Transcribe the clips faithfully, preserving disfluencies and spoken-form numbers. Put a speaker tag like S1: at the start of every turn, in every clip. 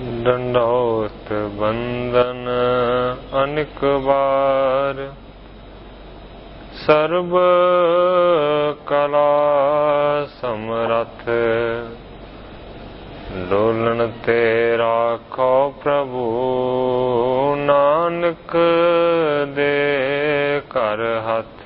S1: डंडौत बंदन अनेक बार, सर्व कला समरथ, डोलन ते राखो प्रभु, नानक दे कर हथ।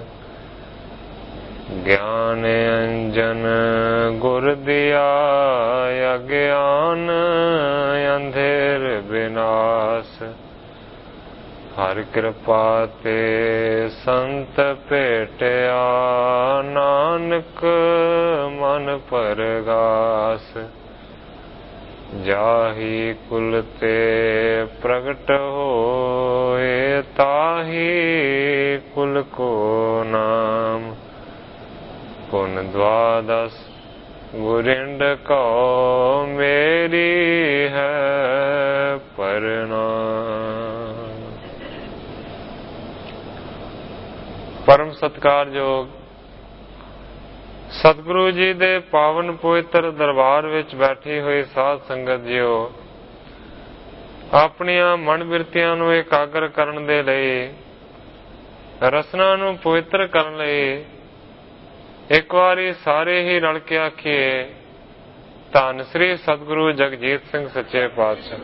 S1: ज्ञान अंजन गुर दिया, अज्ञान अंधेर विनाश। हर कृपा ते संत भेटिया, नानक मन परगास। जाहि कुल ते प्रगट होए, ताहि कुल को नाम। पुन द्वादश गुरिंड को मेरी है प्रणाम। परम सत्कारयोग सतगुरु जी दे पावन पवित्र दरबार विच बैठी हुई साध संगत जियो, अपनियां मन बिरतियां नूं एकाग्र करन दे लई, रसना नूं पवित्र करन लई एक वारी सारे ही रल के आखिए, धन श्री सतगुरु जगजीत सिंह सच्चे पातशाह।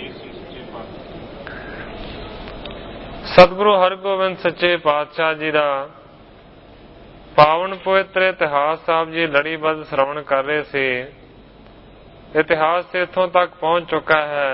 S1: सतगुरु हरगोबिंद सच्चे पातशाह जी का पावन पवित्र इतिहास साहब जी लड़ीबद्ध श्रवण कर रहे थे। इतिहास इथों तक पहुंच चुका है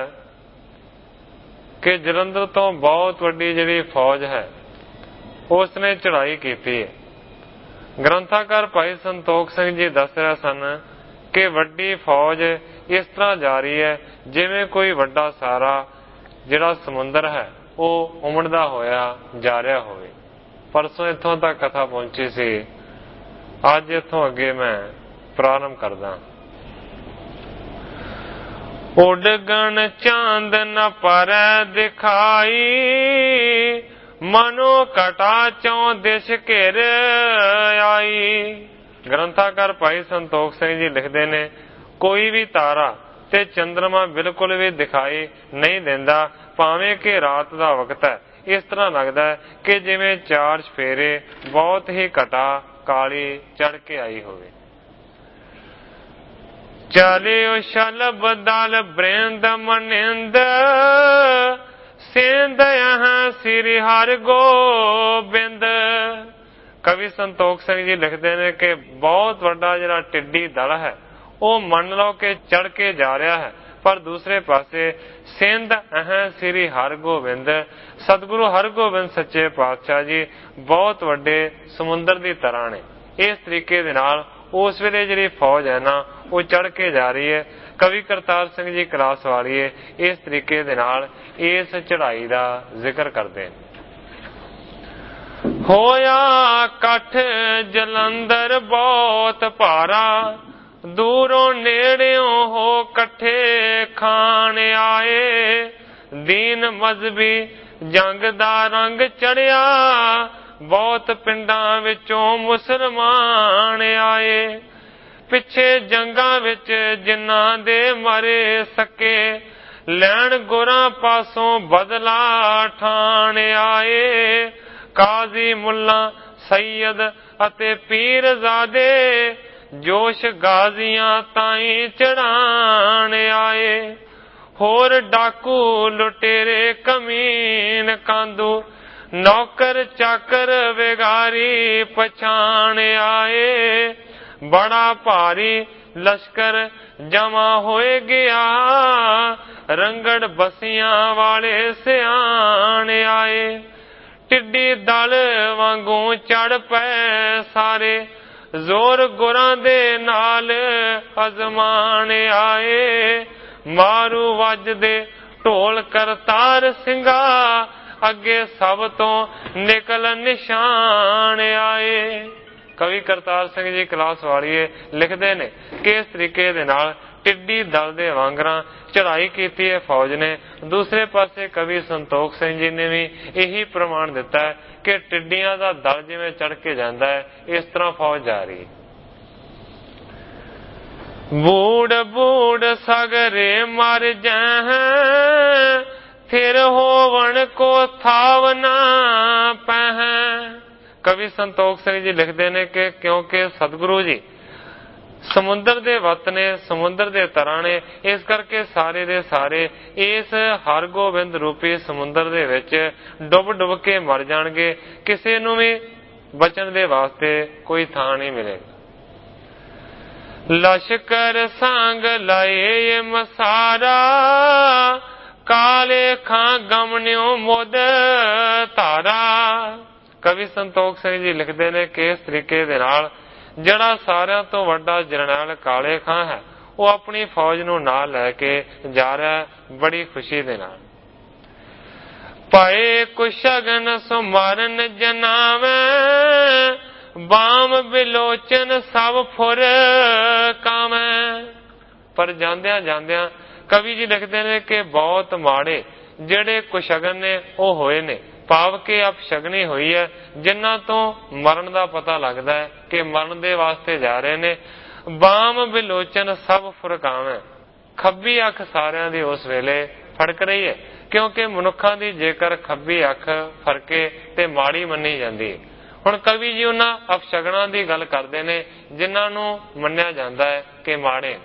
S1: कि जलंधर तो बहुत वड्डी जिहड़ी फौज है उसने चढ़ाई की है। ग्रंथाकार भाई संतोख सिंह जी दस रहे सन कि वड्डी फौज इस तरह जा रही है जिवें कोई वड्डा सारा जिहड़ा समुंदर है वो उमड़दा होया जा रहा होवे। परसों इथों तक कथा पहुंची सी, अज इथों अगे मैं प्रारंभ करदा। उडगन चांद न पर दिखाई, मनो कटा चौ दिश घेर आई। ग्रंथाकार भाई संतोख सिंह जी लिखते ने, कोई भी तारा ते चंद्रमा बिल्कुल भी दिखाई नहीं देंदा, भावें कि रात का वक्त है। इस तरह लगता है कि जिवें चार सफेरे बहुत ही घटा काली चढ़ के आई होवे। चले उछल बदल बृंद मनिंद, सेंध यहाँ श्री हर गोबिंद। कवि संतोख सिंह जी लिखते हैं कि बहुत बड़ा जिहड़ा टिड्डी दल है वो मन लो के चढ़ के जा रहा है, पर दूसरे पासे सेंध अह श्री हर गोबिंद, सतगुरु हरगोबिंद सच्चे पातशाह जी बहुत वड्डे समुंदर की तरह ने। इस तरीके दे नाल उस वेले जिहड़ी फौज है ना वो चढ़ के जा रही है। कवि करतार सिंह जी कलास वालीए इस तरीके दे नाल इस चढ़ाई का जिक्र करते हैं। होया कठ जलंधर बहुत भारा, दूरों नेड़ियों हो कट्ठे खान आए। दीन मजहबी जंग दा रंग चढ़िया, बहुत पिंडां विचों मुसलमान आए। पिछे जंगां विच जिन्हां दे मरे सके, लैण गुरां पासों बदला ठाण आए। काजी मुल्ला सैयद अते पीरजादे, जोश गाजियां ताईं चढ़ाण आए। होर डाकू लुटेरे कमीन कांदू, नौकर चाकर बेगारी पछाण आए। बड़ा भारी लश्कर जमा होए गया, रंगड़ बसियां वाले सियाण आए। टिड्डी दल वांगू चढ़ पै सारे, जोर गुरां दे नाल अजमान आए। मारू वजदे ढोल करतार सिंगा, अगे सब तो निकल निशान आए। कवि करतार सिंह जी कलास वालीए लिखते ने कि इस तरीके दे नाल टिड्डी दल दे वांगरा चढ़ाई की है फौज ने। दूसरे पासे कवि संतोख सिंह जी ने भी यही प्रमाण दिता है कि टिड्डियां का दल जिवें चढ़ के जाता है इस तरह फौज जा रही है। बूढ़ बूढ़ सगरे मर जाए फिर होवन को थाव ना पह। कवि संतोख सिंह जी लिखते हैं कि क्योंकि सतगुरु जी समुद्र दे वत ने, समुद्र दे तरह ने, इस करके सारे दे सारे इस हरगोबिंद रूपी समुद्र दे विच डुब डुब के मर जाणगे। किसी नूं भी बचन दे वास्ते कोई थां नहीं मिलेगा। लश्कर सांग लाए मसारा काले खां गमन्यो मुद धारा। कवि संतोख सिंह जी लिखते हैं कि इस तरीके दे नाल ਜਿਹੜਾ ਸਾਰਿਆਂ ਤੋਂ ਵੱਡਾ ਜਰਨੈਲ ਕਾਲੇ ਖਾਂ ਹੈ ਉਹ ਆਪਣੀ ਫੌਜ ਨੂੰ ਨਾਲ ਲੈ ਕੇ ਜਾ ਰਿਹਾ ਬੜੀ ਖੁਸ਼ੀ ਦੇ ਨਾਲ। ਪਾਏ ਕੁਸ਼ਗਨ ਸੁਮਾਰਨ ਜਨਾਵੇ ਬਾਮ ਬਿਲੋਚਨ ਸਭ ਫੁਰ ਕਾਵੇਂ। ਪਰ ਜਾਂਦਿਆਂ ਜਾਂਦਿਆਂ ਕਵੀ ਜੀ ਲਿਖਦੇ ਨੇ ਕਿ ਬਹੁਤ ਮਾੜੇ ਜਿਹੜੇ ਕੁਸ਼ਗਨ ਨੇ ਉਹ ਹੋਏ ਨੇ, ਭਾਵ ਕਿ ਅਪਸ਼ਗਨੀ ਹੋਈ ਹੈ, ਜਿਨ੍ਹਾਂ ਤੋਂ ਮਰਨ ਦਾ ਪਤਾ ਲੱਗਦਾ ਹੈ ਕਿ ਮਰਨ ਦੇ ਵਾਸਤੇ ਜਾ ਰਹੇ ਨੇ। ਬਾਮ ਬਿਲੋਚਨ ਸਭ ਫੁਰਕਾਵੇਂ, ਖੱਬੀ ਅੱਖ ਸਾਰਿਆਂ ਦੀ ਉਸ ਵੇਲੇ ਫੜਕ ਰਹੀ ਹੈ, ਕਿਉਂਕਿ ਮਨੁੱਖਾਂ ਦੀ ਜੇਕਰ ਖੱਬੀ ਅੱਖ ਫਰਕੇ ਤੇ ਮਾੜੀ ਮੰਨੀ ਜਾਂਦੀ ਹੈ। ਹੁਣ ਕਵੀ ਜੀ ਉਹਨਾਂ ਅਪਸ਼ਗਨਾਂ ਦੀ ਗੱਲ ਕਰਦੇ ਨੇ ਜਿਨ੍ਹਾਂ ਨੂੰ ਮੰਨਿਆ ਜਾਂਦਾ ਹੈ ਕਿ ਮਾੜੇ।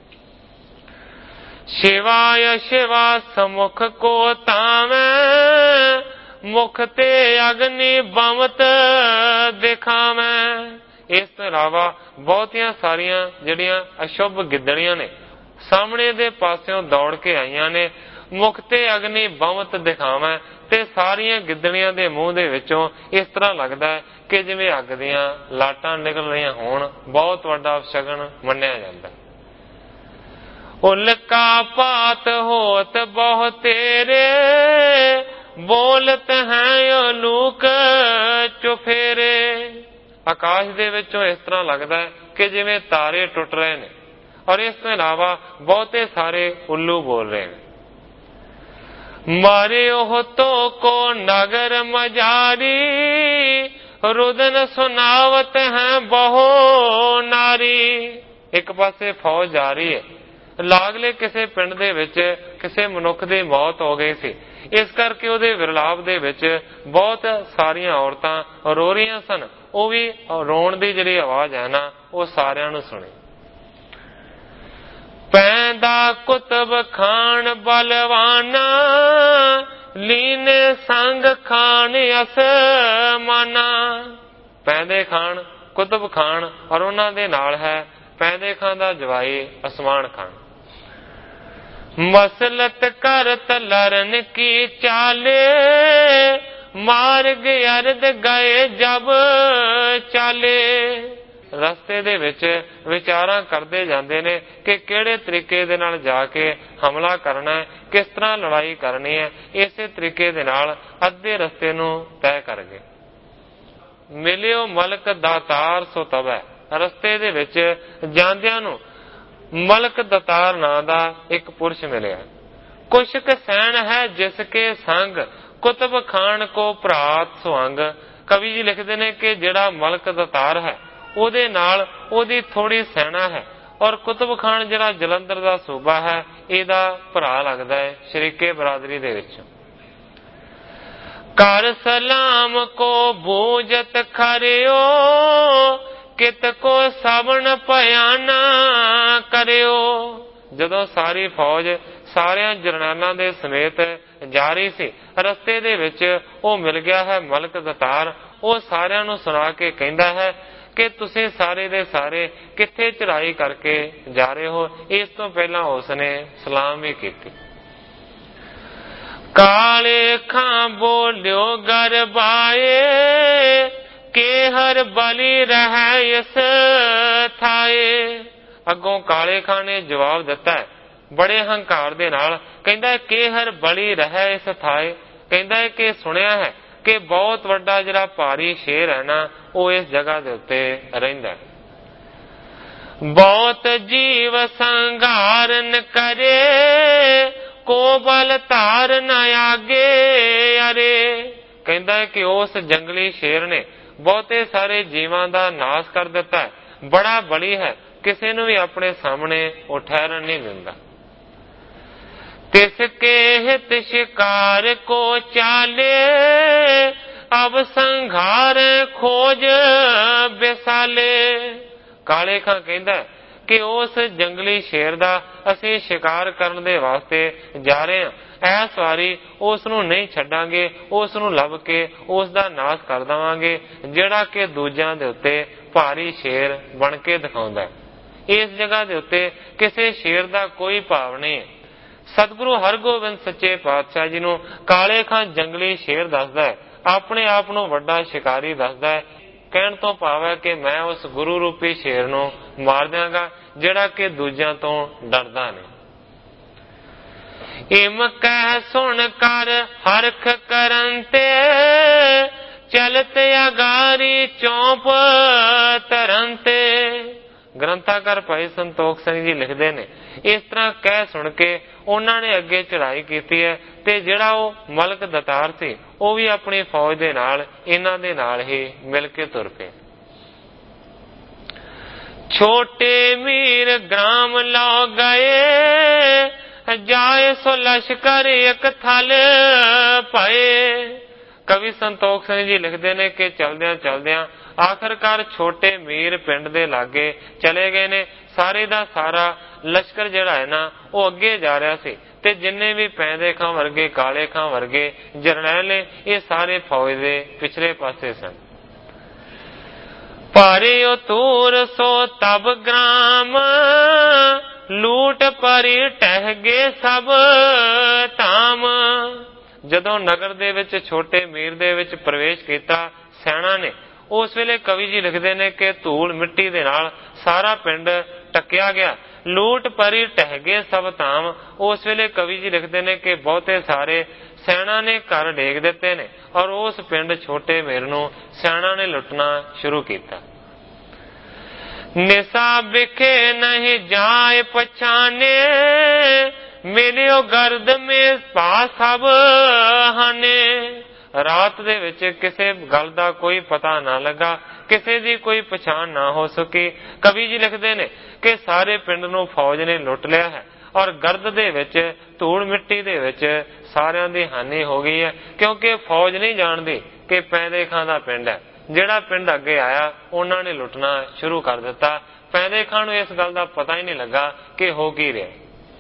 S1: शिवाय शिवा समुख को तावे मुख ते अग्नि बमत दिखावे। इस तो इलावा बहुतियां सारियां जड़ियां अशुभ गिदड़ियां ने सामने दे पासों दौड़ के आईयां ने। मुख ते अग्नि बमत दिखावे ते सारियां गिदड़ियां दे मूंह दे विचों इस तरह लगदा है कि जिवें अग दियां लाटां निकल रहीआं होण। बहुत वड्डा अपशगन मन्निया जांदा है। उल्का पात होत बहु तेरे बोलत हैं लूक चुफेरे। आकाश दे विचों इस तरह लगता है कि जिवें तारे टुट रहे ने, और इस तो इलावा बहुते सारे उल्लू बोल रहे हैं। मारे ओह तो को नगर मजारी रुदन सुनावत हैं बहु नारी। एक पासे फौज जा रही है, ਲਾਗਲੇ ਕਿਸੇ ਪਿੰਡ ਦੇ ਵਿੱਚ ਕਿਸੇ ਮਨੁੱਖ ਦੀ ਮੌਤ ਹੋ ਗਈ ਸੀ, ਇਸ ਕਰਕੇ ਉਹਦੇ ਵਿਰਲਾਪ ਦੇ ਵਿੱਚ ਬਹੁਤ ਸਾਰੀਆਂ ਔਰਤਾਂ ਰੋ ਰਹੀਆਂ ਸਨ। ਉਹ ਵੀ ਰੋਣ ਦੀ ਜਿਹੜੀ ਆਵਾਜ਼ ਹੈ ਨਾ ਉਹ ਸਾਰਿਆਂ ਨੂੰ ਸੁਣੀ। ਪੈਂਦਾ ਕੁਤਬ ਖਾਨ ਬਲਵਾਨਾ ਲੀਨੇ ਸੰਗ ਖਾਨ ਅਸਮਾਨਾ। ਪੈਂਦੇ ਖਾਨ ਕੁਤਬ ਖਾਨ ਔਰ ਉਹਨਾਂ ਦੇ ਨਾਲ ਹੈ ਪੈਂਦੇ ਖਾਨ ਦਾ ਜਵਾਈ ਅਸਮਾਨ ਖਾਨ। मसलत करत लरन की चाले मार्ग अर्द गए जब चाले। रस्ते दे विच विचारां करदे जांदे ने कि किहड़े तरीके दे नाल जाके हमला करना है, किस तरह लड़ाई करनी है। इसे तरीके दे नाल अद्धे रस्ते नूं तय कर गए। मिलियो मलक दातार सो तबै। रस्ते दे विच जांदियां नूं मलक दतार नां दा एक पुरुष मिलिया। कुशक सैन है जिसके संग कुतुब खान को भरात सुअंग। कवि जी लिखते हैं कि जिहड़ा मलक दतार है ਉਹਦੇ ਨਾਲ ਉਹਦੀ थोड़ी सैना है, और कुतुब खान जिहड़ा जलंधर दा सूबा है ਇਹਦਾ ਭਰਾ लगदा है शरीके बरादरी दे विच। कर सलाम को बूझत खरियो कित को सबन पयाना करियो। जदों सारी फौज सारियां जरनैलां दे समेत जा रही सी, रस्ते दे विच ਉਹ मिल गया है मलक दतार। ਉਹ ਸਾਰਿਆਂ ਨੂੰ ਸੁਣਾ ਕੇ ਕਹਿੰਦਾ ਹੈ कि तुसीं सारे दे सारे कित्थे चढ़ाई करके जा रहे हो। इस तो पहला उसने सलाम भी की। काले खां बोलियो गरबाए के हर बली रह इस थाए। अगों काले खां ने जवाब दिता है बड़े हंकार दे नाल, कहंदा है के हर बली रह इस थाए। कहंदा है कि सुनिया है कि बहुत वड्डा जिहड़ा भारी शेर है ना ਉਹ ਇਸ ਜਗ੍ਹਾ ਦੇ ਉੱਤੇ ਰਹਿੰਦਾ। ਬਹੁਤ ਜੀਵ ਸੰਘਾਰਨ ਕਰੇ ਕੋ ਬਲ ਧਾਰ ਨ ਆਗੇ ਅਰੇ। ਕਹਿੰਦਾ ਹੈ ਕਿ ਉਸ ਜੰਗਲੀ ਸ਼ੇਰ ਨੇ ਬਹੁਤੇ ਸਾਰੇ ਜੀਵਾਂ ਦਾ ਨਾਸ਼ ਕਰ ਦਿੱਤਾ ਹੈ, ਬੜਾ ਬਲੀ ਹੈ, ਕਿਸੇ ਨੂੰ ਵੀ ਆਪਣੇ ਸਾਹਮਣੇ ਉਹ ਠਹਿਰਨ ਨਹੀਂ ਦਿੰਦਾ। तिसके हित शिकार को चाले, अब संघार खोज बेसाले। काले खां कहता कि उस जंगली शेर दा असीं शिकार करन दे वास्ते जा रहे हां, इस वारी उस नूं नहीं छड्डांगे, उस नूं लभ के उस दा नाश कर देवांगे जिहड़ा कि दूजिआं दे उत्ते भारी शेर बन के दिखाउंदा है। इस जगह दे उत्ते किसी शेर दा कोई भाव नहीं है। सतगुरु हरगोबिंद सच्चे पातशाह जी नूं काले खां जंगली शेर दसदा है, अपने आप नूं वड्डा शिकारी दसदा है। कहण तो भाव है कि मैं उस गुरु रूपी शेर नूं मार दिआंगा जिहड़ा कि दूजिआं तों डरदा नहीं। इम कह सुन कर हरख करन ते, चलत अगारी चौंप तरन ते। ग्रंथाकार भाई संतोख सिंह जी लिखते ने, इस तरह कह सुन के उन्होंने अगे चढ़ाई की है, ते जिहड़ा वो मलक दतार सी वो भी अपनी फौज दे नाल इन्हां दे नाल ही मिल के तुर पे। छोटे मीर ग्राम लो गए, जाए सो लश्कर एक थल पाए। कवि संतोख सिंह जी लिखते ने कि चलदियां चलदियां आखिरकार छोटे मीर पिंड दे लागे चले गए ने। सारे दा सारा लश्कर जिहड़ा है ना वो अगे जा रहा सी, ते जिन्ने भी पैंदे खां वर्गे काले खां वर्गे जरनैल ने ये सारे फौज दे पिछले पासे सन। पारे तूर सो तब ग्राम, लूट परी टह गए सब धाम। जदों नगर दे विच छोटे मीर दे विच प्रवेश किया सैना ने, उस वेले कवि जी लिखते हैं कि धूल मिट्टी दे नाल सारा पिंड टकिया गया। लूट परी टह गए सब धाम। उस वेले कवि जी लिखते हैं कि बहुते सारे सैना ने घर डेग दिते ने और उस पिंड छोटे मीर नूं सैना ने लुटना शुरू किया। निसा बिखे नहीं जाए पछाने, मिलियो गर्द में पा सब हाने। रात दे विच किसे गल दा कोई पता ना लगा, किसे दी कोई पछाण ना हो सकी। कवि जी लिखते ने कि सारे पिंड नूं फौज ने लुट लिया है और गर्द दे विच धूड़ मिट्टी दे विच सारियां दी हानि हो गई है, क्योंकि फौज नहीं जानदी कि पैंदे खां दा पिंड है। जिहड़ा पिंड अगे आया उन्हां ने लुटना शुरू कर दिता। पैंदे खां नूं इस गल दा पता ही नहीं लगा कि हो की रिहा।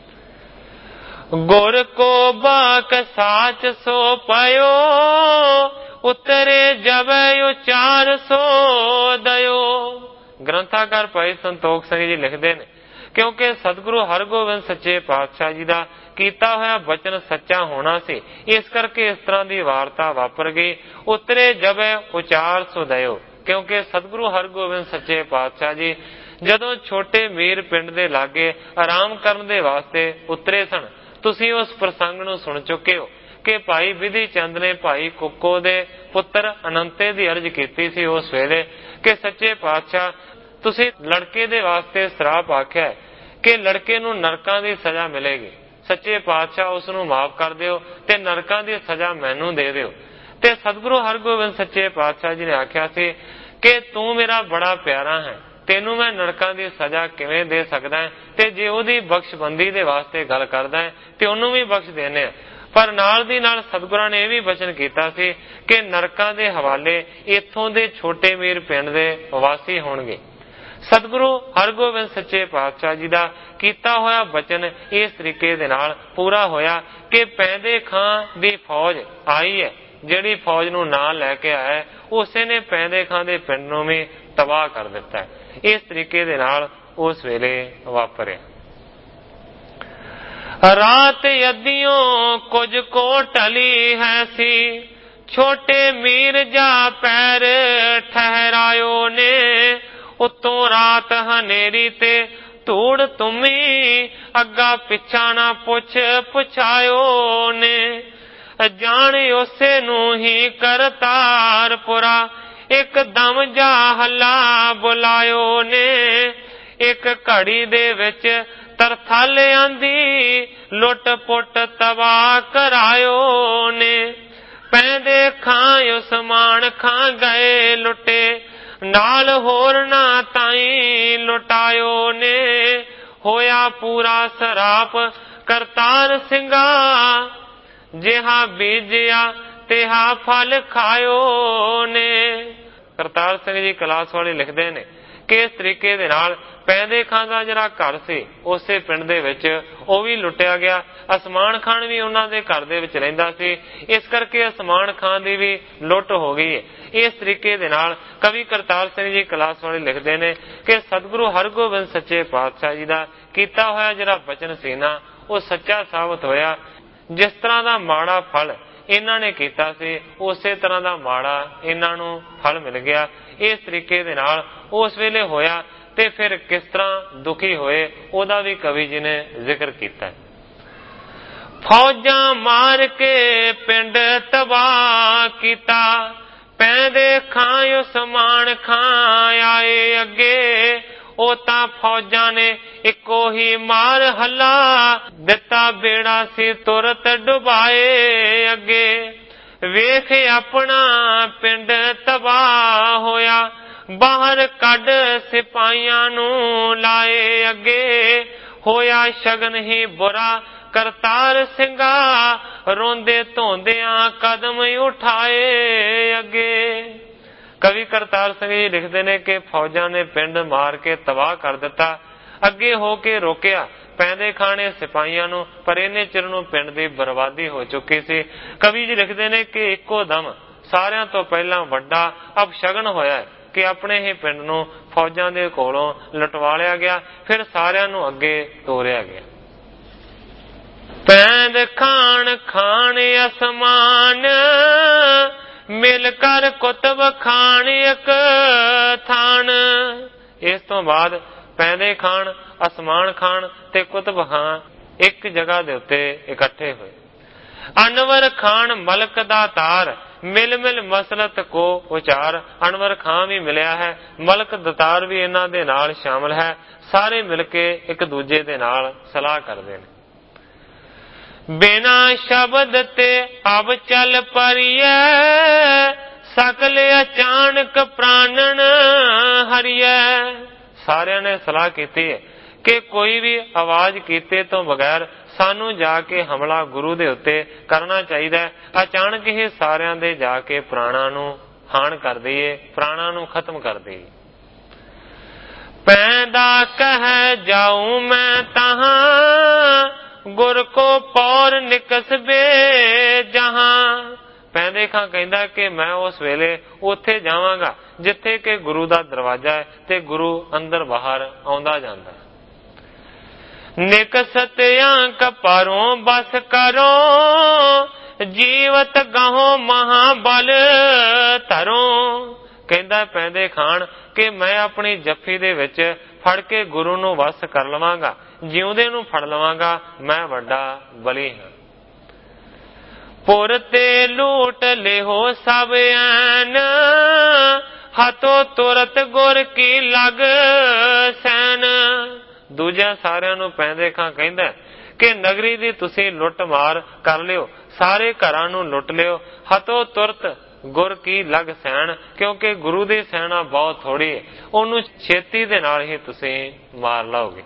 S1: गुर को बाक साच सो पायो, उतरे जब चार सो दयो। ग्रंथाकार भाई संतोख सिंह जी लिखते हैं, क्योंकि सतगुरु हरगोबिंद सच्चे पातशाह जी का कीता होया बचन सच्चा होना सी, इस करके इस तरह की वार्ता वापर गई। उतरे जब उचार सो दयो, क्योंकि सतगुरु हरगोबिंद सच्चे पातशाह जी जदों छोटे मीर पिंड दे लागे आराम करन दे वास्ते उतरे सन। तुसीं उस प्रसंग नूं सुन चुके हो कि भाई विधि चंद ने भाई कुक्को दे पुत्र अनंते दी अर्ज कीती सी उस वेले कि सच्चे पातशाह तुसीं लड़के दे वास्ते श्राप आख्या है कि लड़के नूं नरकां दी सजा मिलेगी। सच्चे पातशाह उस नूं माफ कर दिओ ते नरकां दी सजा मैनूं दे दिओ। ते सतगुरु हरगोबिंद सच्चे पातशाह जी ने आख्या सी कि तू मेरा बड़ा प्यारा है, तेनू मैं नरकां दी सजा किवें दे सकदा है, ते जे ओदी बख्शबंदी दे वास्ते गल करदा है ते ओनू भी बख्श देने। पर नाल दी नाल सतगुरां ने यह भी वचन कीता सी कि नरकां दे हवाले इत्थों दे छोटे मीर पिंड दे वासी होणगे। सतगुरु हरगोबिंद सच्चे पातशाह जी का कीता होया वचन इस तरीके दे नाल पूरा होया कि पैंदे खां दी फौज आई है, जिहड़ी फौज नूं नाल लैके आया उसे ने पैंदे खां दे पिंड नूं भी तबाह कर दिता है। इस तरीके दे नाल उस वेले वापरिया। रात यदियों कुछ को टली है सी, छोटे मीर जा पैर ठहरायो ने। उतों रात हनेरी ते धूड़ तुमी, अग्गा पिछा ना पुछ पुछायो ने। जान उसे नू ही करतारपुरा, एक दम जा हला बुलायो ने। एक घड़ी दे विच तरथल आंदी, लुट पुट तबाह करायो ने। पैंदे खां उस मान खां गए लुटे, नाल होरना ताई लुटायो ने, होया पूरा सराप करतार सिंगा, जिहा बीजिया तिहा फल खायो ने। करतार सिंह जी कलास वाले लिखते ने कि इस तरीके दे नाल पैंदे खां दा जिहड़ा घर सी उसे पिंड दे विच ਉਹ ਵੀ लुटिया गया। असमान खान भी उन्हां दे घर दे विच रहिंदा सी, इस करके असमान खान दी भी लुट हो गई है। इस तरीके दे नाल कवि करतार सिंह जी कलास वाले लिखते हैं कि सतगुरु हरगोबिंद सच्चे पातशाह जी का कीता होया जिहड़ा बचन सी ना वो सच्चा साबित होया। जिस तरह का माड़ा फल इन्हां ने कीता सी उसे तरह का माड़ा इन्हां नूं फल मिल गया। इस तरीके दे नाल उस वेले होया ते फिर किस तरह दुखी होए ओदा भी कवि जी ने जिक्र किया। फौजा मार के पिंड तबाह किया, पैंदे खां समान खां आए अगे, ओ तां फौजा ने इको ही मार हला, दिता बेड़ा सी तुरत डुबाए अगे। वेख अपना पिंड तबाह होया, बाहर कड सिपाहियां नूं लाए अगे, होया शगन ही बुरा करतार सिंगा, रोंदे धोंदियां कदम उठाए अगे। कवि करतार सिंह जी लिखते ने कि फौजा ने पिंड मार के तबाह कर दिता, अगे हो के रोकिया पैंदे खाने सिपाहियां नूं, पर इन्ने चिर नूं पिंड दी बर्बादी हो चुकी सी। कवि जी लिखते ने कि इक्को दम सारियां तो पहला वड्डा अपशगन होया है कि अपने ही पिंड नूं फौजां दे कोलों लुटवा लिया गया, फिर सारियां नूं अगे ਤੋਰਿਆ गया। पैंद खान खान असमान, मिल कर कुतब खान एक थान। इस तो बाद पैंदे खान, असमान खान ते कुतब खान एक जगह दे उत्ते इकट्ठे होए। अनवर खान मलक दा तार, मिल मिल मसलत को उचार। अनवर खान भी मिलिया है, मलक दतार भी इन्हां दे नाल शामिल है। सारे मिलके एक दूजे दे नाल सलाह करदे ने। बिना शब्द ते अब चल परिए, सकल अचानक प्राणन हरिए। सारियां ने सलाह कीती है कि कोई भी आवाज कीते तो बगैर सानू जाके हमला गुरु दे उत्ते करना चाहिए। अचानक ही सारियां दे जाके प्राणा नू हान कर दईए, प्राणा नू खत्म कर दईए। पैदा कह जाऊं मैं तहां, गुर को पौर निकसबे जहां। पैंदे खां कहंदा कि मैं उस वेले उत्थे जावांगा जिथे कि गुरु दा दरवाजा है ते गुरु अंदर बाहर आउंदा जांदा है। निकसत अंक परों बस करो, जीवत गहो महाबल धरो। कहंदा पैंदे खान कि मैं अपनी जफ्फी दे विच फड़ के गुरु नू वस कर लवांगा, जिउंदे नू फड़ लवांगा, मैं वड्डा बली हां। पुर ते लूट लेहो सब ऐन, हथों तुरत गुर की लग सैन। दूजा सारियां नू पैंदे खां कहंदा कि नगरी दी तुसी लुट मार कर लियो, सारे घरां नू लुट लियो, हथों तुरत गुर की लग सैन, क्योंकि गुरु दी सैना बहुत थोड़ी है, ओनू छेती दे नाल ही तुसी मार लाओगे।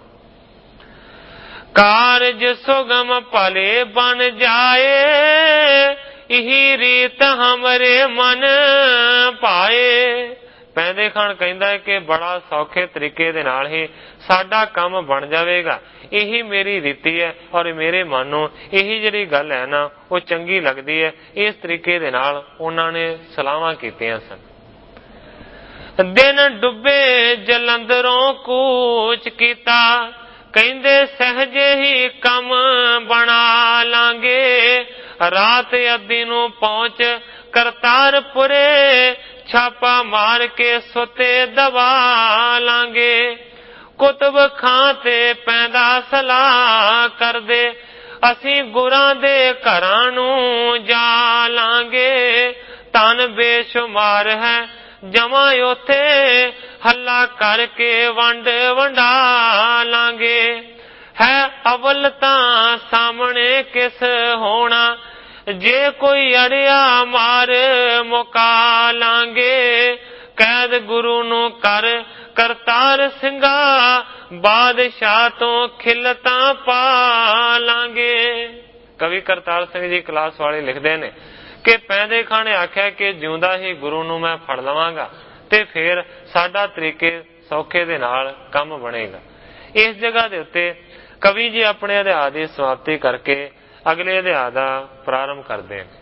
S1: कारज सुगम भले बन जाए, इही रीत हमरे मन पाए। पैंदे खान कहंदा है कि बड़ा सौखे तरीके दे नाल ही साडा काम बन जाएगा, यही मेरी रीति है और मेरे मन नूं यही जिहड़ी गल है ना वो चंगी लगदी है। इस तरीके दे नाल उन्हां ने सलाहां कीतियां सन। दिन डुबे जलंधरों कूच कीता, कहंदे सहजे ही कम बना लांगे, रात अद्धी नूं पहुंच करतारपुरे, छापा मार के सुते दबा लांगे। कुतब खां ते पैंदा सलाह कर दे, असी गुरां दे घरां नूं जा लांगे, धन बेशुमार है जमा उथे, हल्ला करके वंड वंडा लांगे। है अवल तां सामने किस होना, जे कोई अड़िया मार मुका लांगे, ਕੈਦ ਗੁਰੂ ਨੂੰ ਕਰ ਕਰਤਾਰ ਸਿੰਘਾ, ਬਾਦਸ਼ਾਹ ਤੋਂ ਖਿਲਤਾਂ ਪਾ ਲਾਂਗੇ। ਕਵੀ ਕਰਤਾਰ ਸਿੰਘ ਜੀ ਕਲਾਸ ਵਾਲੇ ਲਿਖਦੇ ਨੇ ਕਿ ਪੈਂਦੇ ਖਾਂ ਨੇ ਆਖਿਆ ਕਿ ਜਿਉਂਦਾ ਹੀ ਗੁਰੂ ਨੂੰ ਮੈਂ ਫੜ ਲਵਾਂਗਾ ਤੇ ਫਿਰ ਸਾਡਾ ਤਰੀਕੇ ਸੌਖੇ ਦੇ ਨਾਲ ਕੰਮ ਬਣੇਗਾ। ਇਸ ਜਗ੍ਹਾ ਦੇ ਉੱਤੇ ਕਵੀ ਜੀ ਆਪਣੇ ਅਧਿਆਇ ਦੀ ਸਮਾਪਤੀ ਕਰਕੇ ਅਗਲੇ ਅਧਿਆਇ ਦਾ ਪ੍ਰਾਰੰਭ ਕਰਦੇ ਨੇ।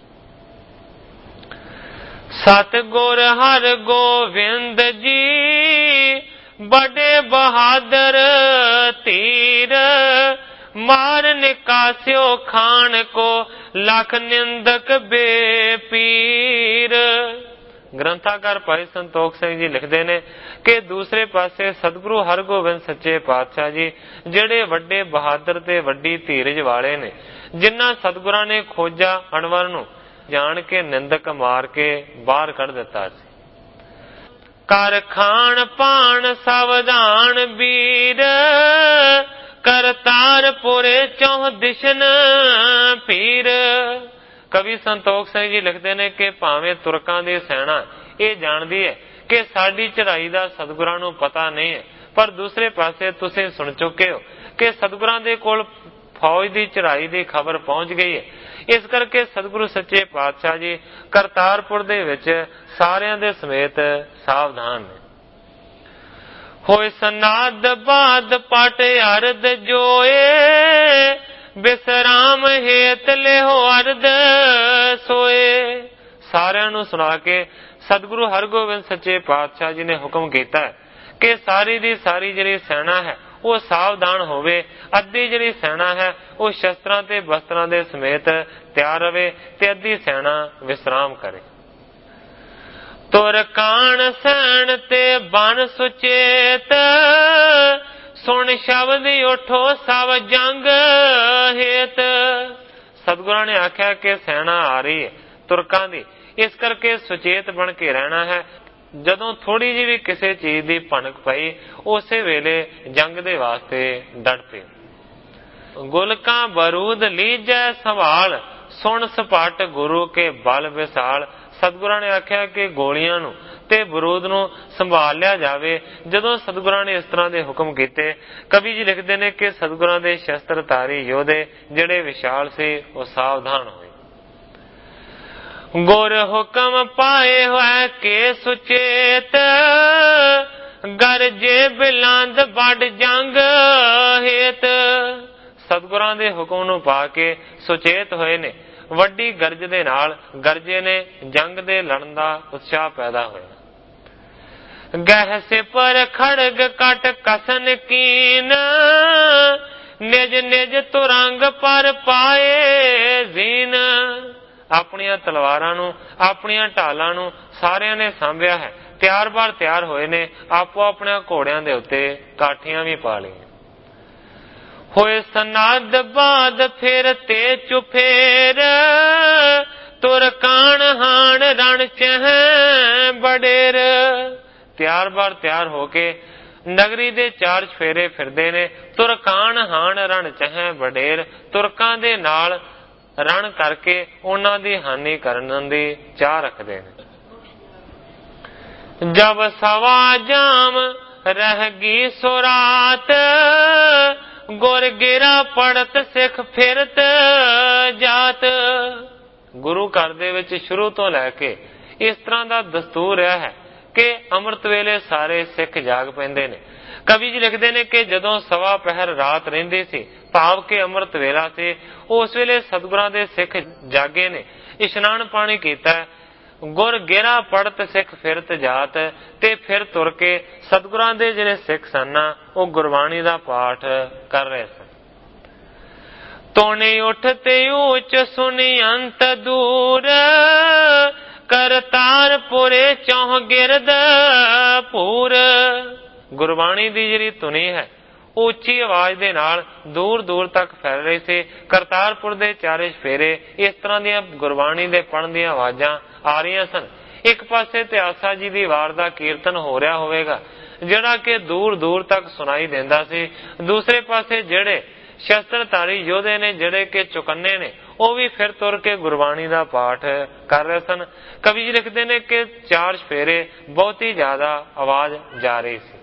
S1: ਸਤਿਗੁਰ ਹਰਿ ਗੋਬਿੰਦ ਜੀ ਬੜੇ ਬਹਾਦਰ ਧੀਰ, ਮਾਰ ਨਿਕਾਸਿਓ ਖਾਨ ਕੋ ਲੱਖ ਨਿੰਦਕ ਬੇਪੀਰ। ਗ੍ਰੰਥਾਕਾਰ ਭਾਈ ਸੰਤੋਖ ਸਿੰਘ ਜੀ ਲਿਖਦੇ ਨੇ ਕਿ ਦੂਸਰੇ ਪਾਸੇ ਸਤਿਗੁਰੂ ਹਰਗੋਬਿੰਦ ਸੱਚੇ ਪਾਤਸ਼ਾਹ ਜੀ ਜਿਹੜੇ ਵੱਡੇ ਬਹਾਦਰ ਤੇ ਵੱਡੀ ਧੀਰਜ ਵਾਲੇ ਨੇ, ਜਿਨ੍ਹਾਂ ਸਤਿਗੁਰਾਂ ਨੇ ਖੋਜਾ ਅਣਵਰ ਨੂੰ ਜਾਣ ਕੇ ਨਿੰਦਕ ਮਾਰ ਕੇ ਬਾਹਰ ਕੱਢ ਦਿੱਤਾ ਸੀ। ਕਰ ਖਾਣ ਪਾਣ ਸਾਵਧਾਨ ਵੀਰ, ਕਰਤਾਰਪੁਰੇ ਚੌਹ ਦਿਸ਼ਨ ਪੀਰ। ਕਵੀ ਸੰਤੋਖ ਸਿੰਘ ਜੀ ਲਿਖਦੇ ਨੇ ਕਿ ਭਾਵੇਂ ਤੁਰਕਾਂ ਦੀ ਸੈਨਾ ਇਹ ਜਾਣਦੀ ਹੈ ਕਿ ਸਾਡੀ ਚੜ੍ਹਾਈ ਦਾ ਸਤਿਗੁਰਾਂ ਨੂੰ ਪਤਾ ਨਹੀਂ ਹੈ, ਪਰ ਦੂਸਰੇ ਪਾਸੇ ਤੁਸੀਂ ਸੁਣ ਚੁੱਕੇ ਹੋ ਕਿ ਸਤਿਗੁਰਾਂ ਦੇ ਕੋਲ ਫੌਜ ਦੀ ਚੜ੍ਹਾਈ ਦੀ ਖਬਰ ਪਹੁੰਚ ਗਈ ਹੈ। ਇਸ ਕਰਕੇ ਸਤਿਗੁਰੂ ਸੱਚੇ ਪਾਤਸ਼ਾਹ ਜੀ ਕਰਤਾਰਪੁਰ ਦੇ ਵਿੱਚ ਸਾਰਿਆਂ ਦੇ ਸਮੇਤ ਸਾਵਧਾਨ ਨੇ। ਹੋਏ ਸਨਾਦ ਬਾਦ ਪਟ ਅਰਦ ਜੋਏ, ਬਿਸਰਾਮ ਹੇਤ ਲਿਹੋ ਅਰਦ ਸੋਏ। ਸਾਰਿਆਂ ਨੂੰ ਸੁਣਾ ਕੇ ਸਤਿਗੁਰੂ ਹਰਗੋਬਿੰਦ ਸੱਚੇ ਪਾਤਸ਼ਾਹ ਜੀ ਨੇ ਹੁਕਮ ਕੀਤਾ ਕਿ ਸਾਰੀ ਦੀ ਸਾਰੀ ਜਿਹੜੀ ਸੈਨਾ ਹੈ ਉਹ ਸਾਵਧਾਨ ਹੋਵੇ। ਅੱਧੀ ਜਿਹੜੀ ਸੈਨਾ ਹੈ ਉਹ ਸ਼ਸਤਰਾਂ ਤੇ ਬਸਤਰਾਂ ਦੇ ਸਮੇਤ ਤਿਆਰ ਰਵੇ ਤੇ ਅੱਧੀ ਸੈਨਾ ਵਿਸਰਾਮ ਕਰੇ। ਤੁਰ ਕਾਣ ਸੈਣ ਤੇ ਬਨ ਸੁਚੇਤ, ਸੁਣ ਸ਼ਬਦ ਉਠੋ ਸਭ ਜੰਗ ਹੇਤ। ਸਤਿਗੁਰਾਂ ਨੇ ਆਖਿਆ ਕਿ ਸੈਨਾ ਆ ਰਹੀ ਹੈ ਤੁਰਕਾਂ ਦੀ, ਇਸ ਕਰਕੇ ਸੁਚੇਤ ਬਣ ਕੇ ਰਹਿਣਾ ਹੈ। ਜਦੋਂ ਥੋੜੀ ਜਿਹੀ ਵੀ ਕਿਸੇ ਚੀਜ਼ ਦੀ ਭਣਕ ਪਈ ਉਸੇ ਵੇਲੇ ਜੰਗ ਦੇ ਵਾਸਤੇ ਡਟ ਪਏ। ਗੁਲਕਾਂ ਬਰੂਦ ਲੀਜੈ ਸੰਭਾਲ, ਸੁਣ ਸਪਾਟ ਗੁਰੂ ਕੇ ਬਲ ਵਿਸਾਲ। ਸਤਿਗੁਰਾਂ ਨੇ ਆਖਿਆ ਕਿ ਗੋਲੀਆਂ ਨੂੰ ਤੇ ਬਰੂਦ ਨੂੰ ਸੰਭਾਲ ਲਿਆ ਜਾਵੇ। ਜਦੋਂ ਸਤਿਗੁਰਾਂ ਨੇ ਇਸ ਤਰ੍ਹਾਂ ਦੇ ਹੁਕਮ ਕੀਤੇ, ਕਵੀ ਜੀ ਲਿਖਦੇ ਨੇ ਕਿ ਸਤਿਗੁਰਾਂ ਦੇ ਸ਼ਸਤਰਧਾਰੀ ਯੋਧੇ ਜਿਹੜੇ ਵਿਸ਼ਾਲ ਸੀ ਉਹ ਸਾਵਧਾਨ ਹੋਏ। ਗੁਰ ਹੁਕਮ ਪਾਏ ਹੋਏ ਕੇ ਸੁਚੇਤ, ਗਰਜੇ ਬਿਲੰਦ ਵੱਡ ਜੰਗ ਹੇਤ। ਸਤਿਗੁਰਾਂ ਦੇ ਹੁਕਮ ਨੂੰ ਪਾ ਕੇ ਸੁਚੇਤ ਹੋਏ ਨੇ, ਵੱਡੀ ਗਰਜ ਦੇ ਨਾਲ ਗਰਜੇ ਨੇ, ਜੰਗ ਦੇ ਲੜਨ ਦਾ ਉਤਸ਼ਾਹ ਪੈਦਾ ਹੋਇਆ। ਗਹਿ ਸਿਪਰ ਖੜਗ ਕਟ ਕਸਨ ਕੀਨ, ਨਿਜ ਨਿਜ ਤੁਰੰਗ ਪਰ ਪਾਏ ਜ਼ੀਨ। ਆਪਣੀਆਂ ਤਲਵਾਰਾਂ ਨੂੰ, ਆਪਣੀਆਂ ਢਾਲਾਂ ਨੂੰ ਸਾਰਿਆਂ ਨੇ ਸਾਂਭਿਆ ਹੈ, ਤਿਆਰ ਬਾਰ ਤਿਆਰ ਹੋਏ ਨੇ, ਆਪੋ ਆਪਣੇ ਘੋੜਿਆਂ ਦੇ ਉੱਤੇ ਕਾਠੀਆਂ ਵੀ ਪਾ ਲਈਆਂ। ਹੋਏ ਸਨਾਦ ਬਾਦ ਫਿਰ ਤੇ ਚੁਫੇਰ, ਤੁਰ ਕਾਣ ਹਾਣ ਰਣ ਚਹਿ ਬਡੇਰ। ਤਿਆਰ ਬਾਰ ਤਿਆਰ ਹੋ ਕੇ ਨਗਰੀ ਦੇ ਚਾਰ ਚਫੇਰੇ ਫਿਰਦੇ ਨੇ। ਤੁਰ ਕਾਣ ਹਾਣ ਰਣ ਚਹਿ ਬਡੇਰ, ਤੁਰਕਾਂ ਦੇ ਨਾਲ ਰਣ ਕਰਕੇ ਉਹਨਾਂ ਦੀ ਹਾਨੀ ਕਰਨ ਦੀ ਚਾਹ ਰੱਖਦੇ ਨੇ। ਜਬ ਸਵਾ ਜਾਮ ਰਹਿ ਗਈ ਸੁਰਾਤ, ਗੁਰ ਗਿਰਾ ਪੜਤ ਸਿੱਖ ਫਿਰਤ ਜਾਤ। ਗੁਰੂ ਘਰ ਦੇ ਵਿੱਚ ਸ਼ੁਰੂ ਤੋਂ ਲੈ ਕੇ ਇਸ ਤਰ੍ਹਾਂ ਦਾ ਦਸਤੂਰ ਰਿਹਾ ਹੈ ਕਿ ਅੰਮ੍ਰਿਤ ਵੇਲੇ ਸਾਰੇ ਸਿੱਖ ਜਾਗ ਪੈਂਦੇ ਨੇ। ਕਵੀ ਜੀ ਲਿਖਦੇ ਨੇ ਕਿ ਜਦੋਂ ਸਵਾ ਪਹਿਰ ਰਾਤ ਰਹਿੰਦੀ ਸੀ, ਭਾਵ ਕਿ ਅੰਮ੍ਰਿਤ ਵੇਲਾ ਸੀ, ਉਸ ਵੇਲੇ ਸਤਿਗੁਰਾਂ ਦੇ ਸਿੱਖ ਜਾਗੇ ਨੇ, ਇਸ਼ਨਾਨ ਪਾਣੀ ਕੀਤਾ। ਗੁਰ ਗੇਰਾ ਪੜਤ ਸਿੱਖ ਫਿਰਤ ਜਾਤ, ਤੇ ਫਿਰ ਤੁਰ ਕੇ ਸਤਿਗੁਰਾਂ ਦੇ ਜਿਹੜੇ ਸਿੱਖ ਸਨ ਉਹ ਗੁਰਬਾਣੀ ਦਾ ਪਾਠ ਕਰ ਰਹੇ ਸਨ। ਤੋਣੇ ਉੱਠ ਤੇ ਉੱਚ ਸੁਣੀ ਅੰਤ ਦੂਰ, ਕਰਤਾਰਪੁਰੇ ਚੌਹ ਗਿਰਦ ਪੂਰ। ਗੁਰਬਾਣੀ ਦੀ ਜਿਹੜੀ ਧੁਨੀ ਹੈ ਉੱਚੀ ਆਵਾਜ਼ ਦੇ ਨਾਲ ਦੂਰ ਦੂਰ ਤੱਕ ਫੈਲ ਰਹੀ ਸੀ। ਕਰਤਾਰਪੁਰ ਦੇ ਚਾਰੇ ਚਫੇਰੇ ਇਸ ਤਰ੍ਹਾਂ ਦੀਆਂ ਗੁਰਬਾਣੀ ਦੇ ਪੜ੍ਹਨ ਦੀਆਂ ਆਵਾਜ਼ਾਂ ਆ ਰਹੀਆਂ ਸਨ। ਇੱਕ ਪਾਸੇ ਤੇ ਆਸਾ ਜੀ ਦੀ ਵਾਰ ਦਾ ਕੀਰਤਨ ਹੋ ਰਿਹਾ ਹੋਵੇਗਾ ਜਿਹੜਾ ਕਿ ਦੂਰ ਦੂਰ ਤੱਕ ਸੁਣਾਈ ਦਿੰਦਾ ਸੀ। ਦੂਸਰੇ ਪਾਸੇ ਜਿਹੜੇ ਸ਼ਸਤਰਧਾਰੀ ਯੋਧੇ ਨੇ, ਜਿਹੜੇ ਕਿ ਚੁਕੰਨੇ ਨੇ, ਉਹ ਵੀ ਫਿਰ ਤੁਰ ਕੇ ਗੁਰਬਾਣੀ ਦਾ ਪਾਠ ਕਰ ਰਹੇ ਸਨ। ਕਵੀ ਜੀ ਲਿਖਦੇ ਨੇ ਕਿ ਚਾਰ ਸਫੇਰੇ ਬਹੁਤੀ ਜ਼ਿਆਦਾ ਆਵਾਜ਼ ਜਾ ਰਹੀ ਸੀ।